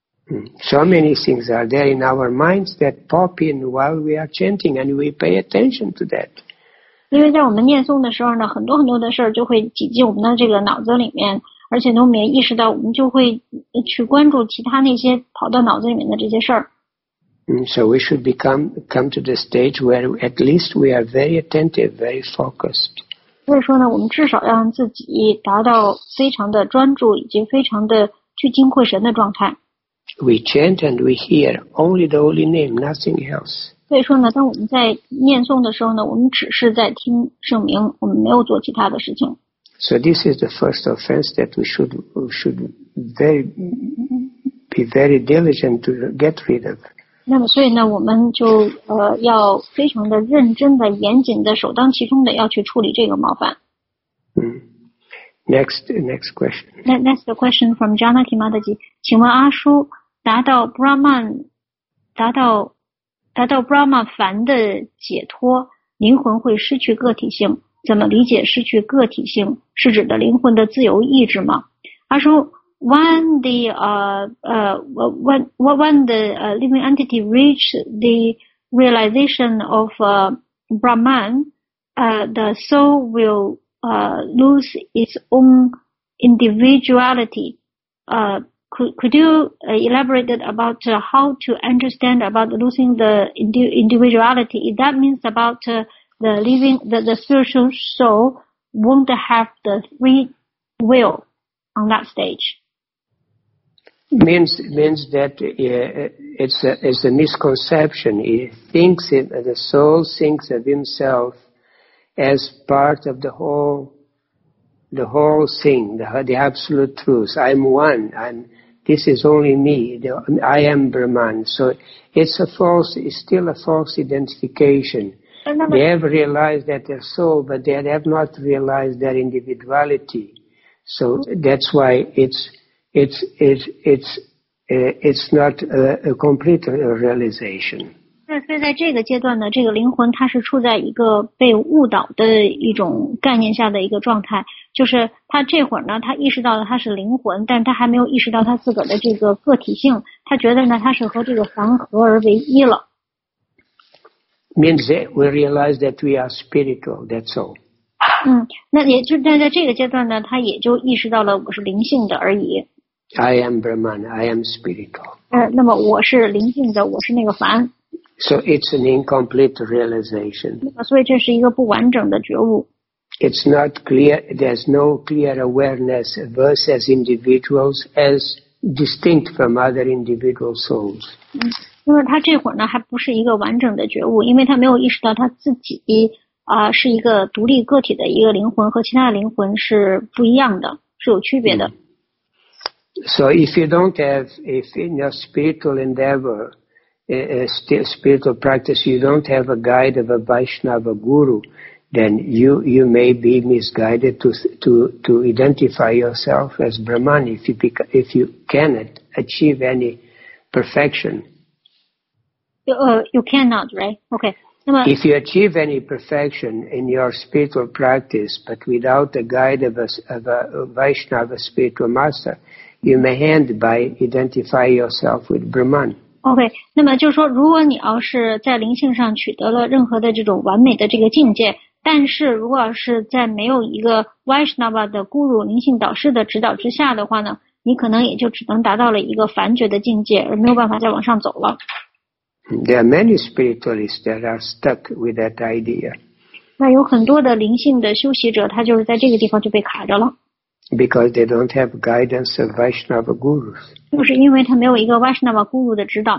B: So many things are there in our minds that pop in while we are chanting, and we pay attention to that.
A: 因为在我们念诵的时候呢，很多很多的事儿就会挤进我们的这个脑子里面，而且呢，我们也意识到，我们就会去关注其他那些跑到脑子里面的这些事儿。
B: So we should become come to the stage where at least we are very attentive, very focused.
A: 所以说呢，我们至少要让自己达到非常的专注以及非常的聚精会神的状态。
B: We chant and we hear only the holy name, nothing else.
A: 所以说呢，当我们在念诵的时候呢，我们只是在听圣名，我们没有做其他的事情。
B: So this is the first offense that we should we should very be very diligent to get rid of.
A: 那么，所以呢，我们就呃要非常的认真的、严谨的、首当其冲的要去处理这个冒犯。
B: Mm. Next, next question.
A: Next question from Janaki Mataji， 请问阿叔，达到 Brahman， 达到达到 Brahma 凡的解脱，灵魂会失去个体性？怎么理解失去个体性？是指的灵魂的自由意志吗？阿叔 ，When the uh uh when when the uh, living entity reach the realization of uh, Brahman, uh, the soul will uh, lose its own individuality. Uh, could could you uh, elaborate about uh, how to understand about losing the indi- individuality? That means about uh, the living the, the spiritual soul won't have the free will on that stage.
B: Means means that uh, it's a it's a misconception. He thinks it, the soul thinks of himself as part of the whole the whole thing, the, the absolute truth. I'm one. I'm this is only me. The, I am Brahman. So it's a false. It's still a false identification. They have realized that they're soul, but they have not realized their individuality. So that's why it's it's it's it's uh, it's not a, a complete realization.
A: 那所以在这个阶段呢，这个灵魂它是处在一个被误导的一种概念下的一个状态，就是他这会儿呢，他意识到了他是灵魂，但是他还没有意识到他自个儿的这个个体性，他觉得呢他是和这个凡合而为一了。
B: Means that we realize that we are spiritual. That's all.
A: 嗯，那也就在在这个阶段呢，他也就意识到了我是灵性的而已。
B: I am Brahman. I am spiritual.
A: 呃，那么我是灵性的，我是那个凡。
B: So it's an incomplete realization.
A: 所以这是一个不完整的觉悟。
B: It's not clear. There's no clear awareness of us as individuals, as distinct from other individual souls.
A: 嗯，因为他这会儿呢还不是一个完整的觉悟，因为他没有意识到他自己啊、呃、是一个独立个体的一个灵魂，和其他的灵魂是不一样的，是有区别的。
B: So if you don't have, if in your spiritual endeavor, a spiritual practice, you don't have a guide of a Vaishnava guru, then you you may be misguided to to to identify yourself as Brahman if you if you cannot achieve any perfection.
A: Uh, you cannot, right? Okay.
B: If you achieve any perfection in your spiritual practice, but without the guide of a, of a Vaishnava spiritual master, you may end by identify yourself with Brahman.
A: OK， 那么就是说，如果你要是在灵性上取得了任何的这种完美的这个境界，但是如果是在没有一个 Vaishnava 的 Guru 灵性导师的指导之下的话呢，你可能也就只能达到了一个凡觉的境界，而没有办法再往上走了。
B: There are many spiritualists that are stuck with that idea.
A: 那有很多的灵性的修习者，他就是在这个地方就被卡着了。
B: Because they don't have guidance of Vaishnava gurus.
A: 就是因为他没有一个 Vaishnava Guru 的指导。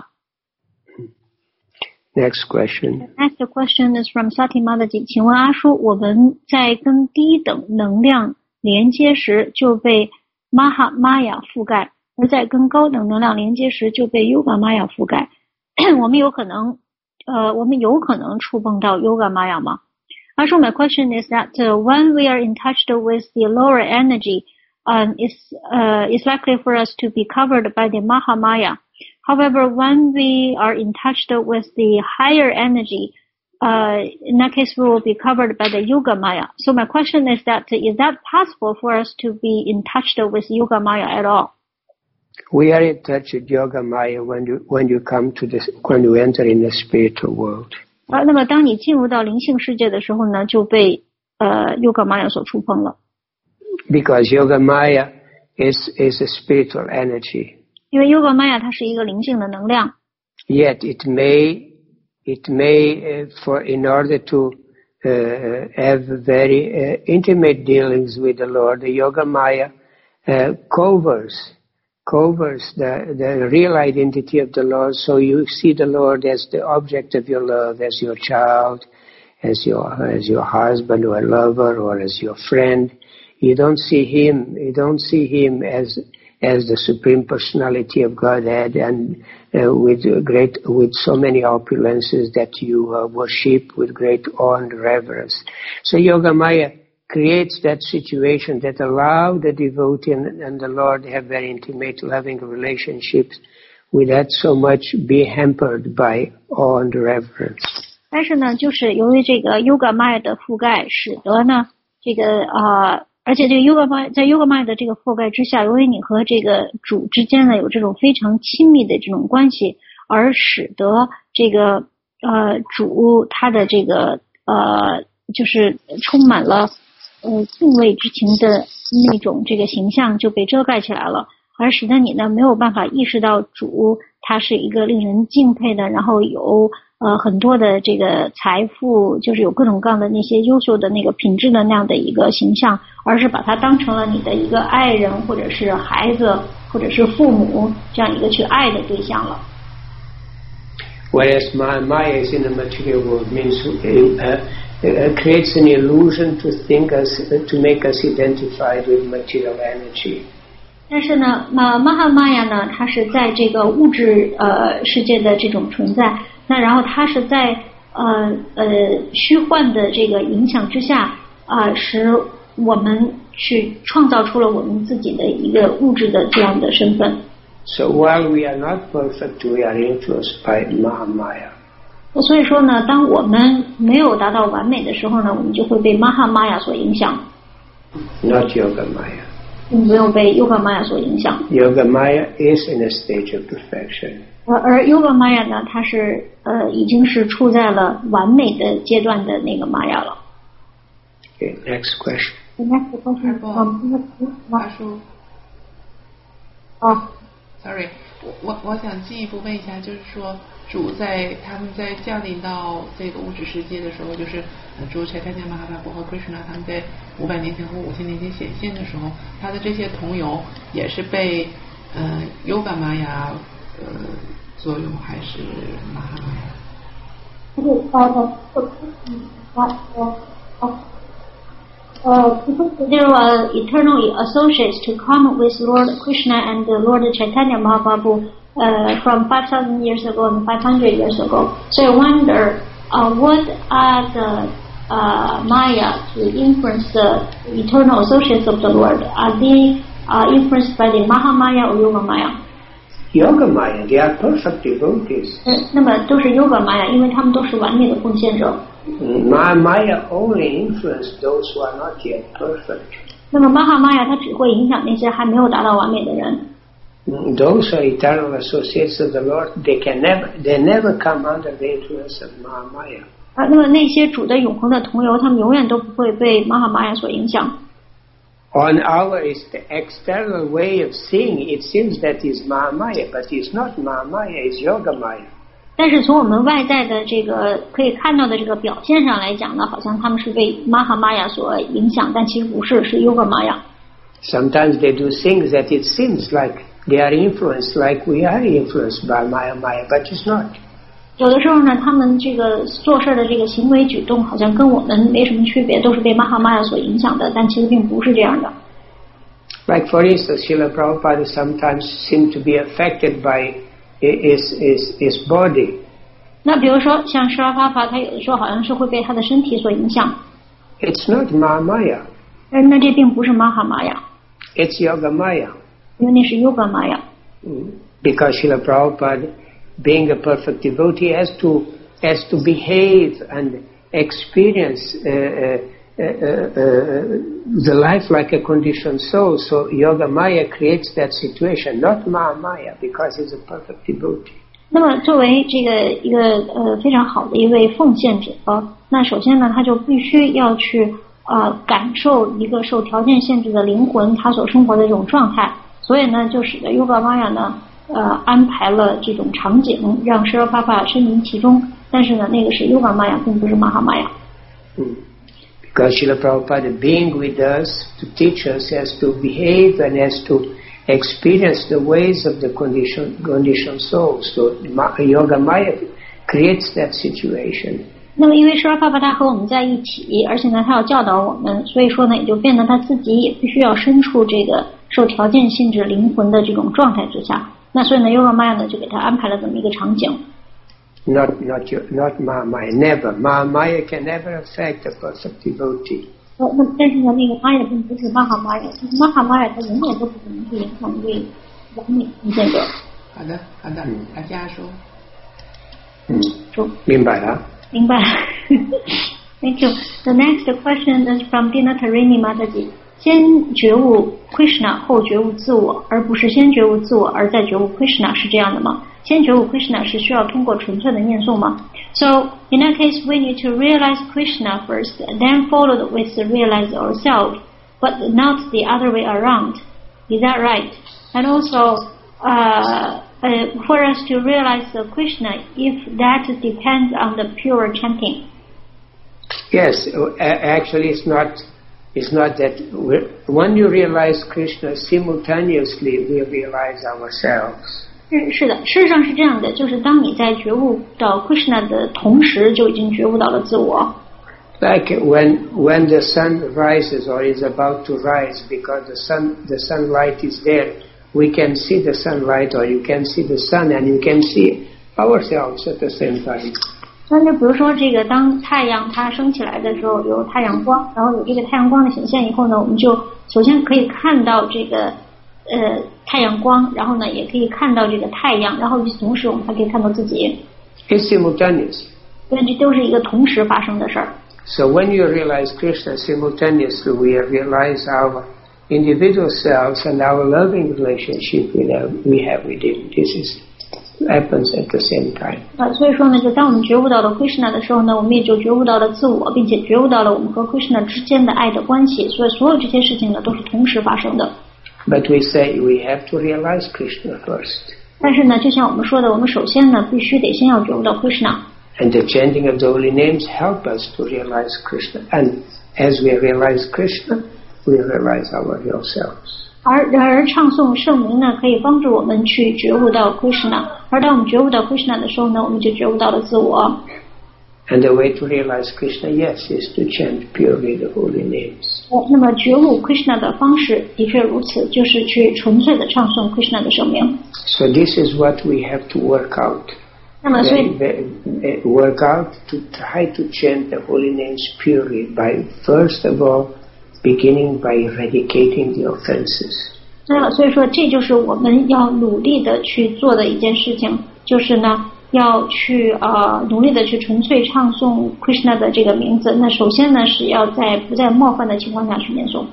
B: Next question.
A: The next question is from Sati Mataji. 请问阿叔，我们在跟低等能量连接时就被 Maha Maya 覆盖，而在跟高等能量连接时就被 Yoga Maya 覆盖。我们有可能，呃，我们有可能触碰到 Yoga Maya 吗？阿叔 my question is that uh, when we are in touch with the lower energy, um, it's, uh, it's likely for us to be covered by the Mahamaya. However, when we are in touch with the higher energy, uh, in that case, we will be covered by the Yoga Maya. So my question is that, is that possible for us to be in touch with Yoga Maya at all?
B: We are in touch with Yoga Maya when you, when you come to this, when you enter in the spiritual world.
A: 啊，那么当你进入到灵性世界的时候呢，就被呃 Yoga Maya 所触碰了。
B: Because Yoga Maya is is a spiritual energy.
A: 因为 Yoga Maya 它是一个灵性的能量。
B: Yet it may it may uh, for in order to uh, have very uh, intimate dealings with the Lord, the Yoga Maya uh, covers. covers the, the real identity of the Lord, so you see the Lord as the object of your love, as your child, as your as your husband or lover, or as your friend. You don't see him. You don't see him as as the supreme personality of Godhead, and uh, with great with so many opulences that you uh, worship with great awe and reverence. So Yoga Maya creates that situation that allow the devotee and, and the Lord to have very intimate, loving relationships without so much be hampered by awe and reverence.
A: 但是呢，就是由于这个 Yoga Maya 的覆盖，使得呢，这个呃，而且这个 Yoga Maya 在 Yoga Maya 的这个覆盖之下，由于你和这个主之间呢有这种非常亲密的这种关系，而使得这个呃主他的这个呃就是充满了。呃，敬畏之情的那种这个形象就被遮盖起来了，而使得你呢没有办法意识到主他是一个令人敬佩的，然后有呃很多的这个财富，就是有各种各样的那些优秀的那个品质的那样的一个形象，而是把它当成了你的一个爱人，或者是孩子，或者是父母这样一个去爱的对象了。
B: Whereas Maya is in the material world means uh, uh, creates an illusion to think us, uh, to make us identified with material energy.
A: 但是呢，马玛哈玛雅呢，它是在这个物质呃世界的这种存在，那然后它是在呃呃虚幻的这个影响之下啊、呃，使我们去创造出了我们自己的一个物质的这样的身份。
B: So while we are not perfect, we are influenced by Mahamaya.
A: 所以说呢，当我们没有达到完美的时候呢，我们就会被 Mahamaya 所影响。
B: Not Yogamaya.
A: 并没有被 Yogamaya 所影响。
B: Yogamaya is in a stage of perfection.
A: 而 Yogamaya 呢，它是呃已经是处在了完美的阶段的那个玛雅了。
B: Okay, next question.
A: The next question from
C: 大叔。
A: 哦
C: Sorry， 我我我想进一步问一下，就是说主在他们在降临到这个物质世界的时候，就是主Chaitanya Mahaprabhu和 Krishna 他们在五百年前或五千年前显现的时候，他的这些同游也是被呃 Yoga Maya 呃作用，还是 Mahamaya？
A: Uh, because there were eternal associates to come with Lord Krishna and Lord Chaitanya Mahaprabhu uh, from five thousand years ago and five hundred years ago. So I wonder, uh, what are the uh, Maya to influence the eternal associates of the Lord? Are they uh, influenced by the Mahamaya or Yoga Maya?
B: Yoga Maya, they are perfect devotees.
A: 那么都是 Yoga Maya， 因为他们都是完美的奉献者。
B: Mahamaya only influences those who are not yet perfect.
A: 那么 Mahamaya 它只会影响那些还没有达到完美的人。
B: Those who are eternal associates of the Lord, they can never, they never come under the influence of Mahamaya.
A: 啊，那么那些主的永恒的同游，他们永远都不会被 Mahamaya 所影响。
B: On our external way of seeing, it seems that is Mahamaya, but it's not Mahamaya, it's Yoga Maya.
A: 但是从我们外在的这个可以看到的这个表现上来讲呢，好像他们是被 Mahamaya 所影响，但其实不是，是 Yoga Maya。
B: Sometimes they do things that it seems like they are influenced, like we are influenced by Mahamaya, but it's not.
A: 有的时候呢，他们这个做事的这个行为举动好像跟我们没什么区别，都是被 Mahamaya 所影响的，但其实并不是这样的。
B: Like for instance, Srila Prabhupada sometimes seemed to be affected by his, his, his body.
A: 那比如说像施拉帕帕，他有的时候好像是会被他的身体所影响。
B: It's not Mahamaya.
A: 但是那这并不是 Mahamaya，
B: It's Yoga Maya.
A: 因为那是 Yoga Maya。
B: Because Srila Prabhupada, being a perfect devotee, has to has to behave and experience uh, uh, uh, uh, the life like a conditioned soul. So Yoga Maya creates that situation, not Mahamaya, because he's a perfect devotee.
A: 那么作为这个一个呃非常好的一位奉献者，那首先呢，他就必须要去呃感受一个受条件限制的灵魂他所生活的这种状态，所以呢，就使得 Yoga Maya 呢呃安排了这种场景，让 Srila Prabhupada 身临其中。但是呢，那个是 Yoga Maya， 并不是 Mahamaya。
B: Because Srila Prabhupada, being with us to teach us, has to behave and has to experience the ways of the condition, conditioned soul. So Yoga Maya creates that situation.
A: 那么因为 Srila Prabhupada 和我们在一起，而且呢他要教导我们，所以说呢也就变得他自己也必须要身处这个受条件限制灵魂的这种状态之下。那所以呢 Yoga Maya 呢就给他安排了这么一个场景。
B: Not not not Mahamaya, never. Mahamaya can never affect a perfect devotee.
A: 呃，那但是呢，那个 Maya 并不是 Mahamaya，Mahamaya 它永远都不可能去影响一位完美奉献者。
C: 好的，好的，大家说。
B: 嗯，
A: 说
B: 明白了。
A: 明白。Thank you. The next question is from Dinatarini Mataji. 先觉悟 Krishna 后觉悟自我，而不是先觉悟自我而再觉悟 Krishna， 是这样的吗？先觉悟 Krishna 是需要通过纯粹的念诵吗？ So in that case, we need to realize Krishna first, then followed with the realize ourselves, but not the other way around. Is that right? And also, uh, uh, for us to realize the Krishna, if that depends on the pure chanting.
B: Yes, actually, it's not. It's not that when you realize Krishna, simultaneously we realize ourselves.
A: 是是的，事实上是这样的，就是当你在觉悟到 Krishna 的同时，就已经觉悟到了自我。
B: Like when when the sun rises or is about to rise, because the sun the sunlight is there, we can see the sunlight, or you can see the sun, and you can see ourselves at the same time.
A: 那就比如说这个，当太阳它升起来的时候，有太阳光，然后有这个太阳光的显现以后呢，我们就首先可以看到这个呃太阳光，然后呢也可以看到这个太阳，然后与此同时我们还可以看到自己。
B: It's simultaneous.
A: 所以这都是一个同时发生的事儿。
B: So when you realize Krishna simultaneously, we realize our individual selves and our loving relationship we have, we have with Him. This is happens at the same time.
A: 啊，所以说呢，就当我们觉悟到了 Krishna 的时候呢，我们也就觉悟到了自我，并且觉悟到了我们和 Krishna 之间的爱的关系。所以所有这些事情呢，都是同时发生的。
B: But we say we have to realize Krishna first.
A: 但是呢，就像我们说的，我们首先呢，必须得先要觉悟到 Krishna。And
B: the chanting of the holy names help us to realize Krishna. And as we realize Krishna, we realize our real selves.
A: 而然而唱诵圣名呢，可以帮助我们去觉悟到 Krishna。而当我们觉悟到 Krishna 的时候呢，我们就觉悟到了自我。
B: And the way to realize Krishna, yes, is to chant purely the holy names.
A: 那么觉悟 Krishna 的方式的确如此，就是去纯粹的唱诵 Krishna 的圣名。
B: So this is what we have to work out.
A: 那么所以
B: work out to try to chant the holy names purely by first of all beginning by eradicating the offenses.
A: 那么所以说这就是我们要努力的去做的一件事情，就是呢要去呃努力的去纯粹唱诵 Krishna 的这个名字。那首先呢是要在不再冒犯的情况下去念诵。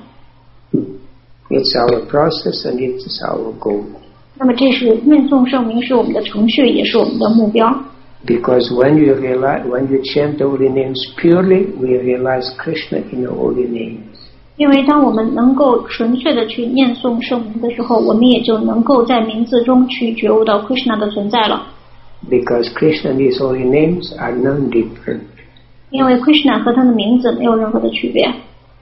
B: It's our process and it's our goal.
A: 那么这是念诵圣名是我们的程序，也是我们的目标。
B: Because when you realize, when you chant the holy names purely, we realize Krishna in the holy names.
A: 因为当我们能够纯粹的去念诵圣名的时候，我们也就能够在名字中去觉悟到 Krishna 的存在了。
B: Because Krishna and his holy names are non-different.
A: 因为 Krishna 和他的名字没有任何的区别。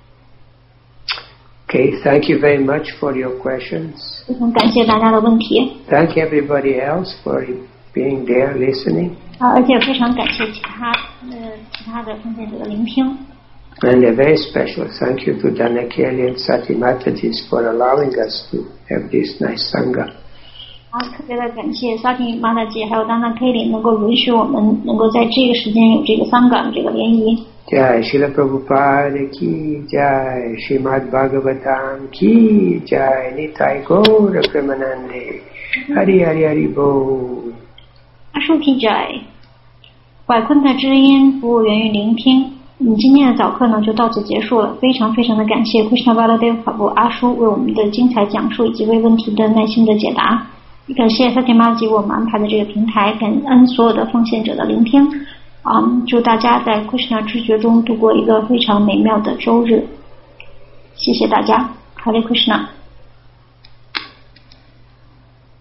B: Okay, thank you very much for your questions.
A: 非常感谢大家的问题。
B: Thank everybody else for being there listening.
A: 啊，而且非常感谢其他呃其他的奉献者的聆听。
B: And a very special thank you to Dana Kelly and Sati Mataji for allowing us to have this nice sangha.
A: 啊，特别的感谢 Sati Mataji 还有 Dana Kelly 能够允许我们能够在这个时间有这个sangha这个联谊。
B: Jai Srila Prabhupada ki Jai, Srimad Bhagavatam ki Jai, Nitai Gaura Premanande, Hari Hari Hari Bol.
A: 阿叔ki Jai， 怀昆的知音服务源于聆听。嗯，今天的早课呢就到此结束了，非常非常的感谢 Krishna Baladev Prabhu 阿叔为我们的精彩讲述以及为问题的耐心的解答。感谢 Sati Mataji 为我们安排的这个平台，感恩所有的奉献者的聆听。嗯，祝大家在 Krishna 知觉中度过一个非常美妙的周日。谢谢大家， Hare Krishna。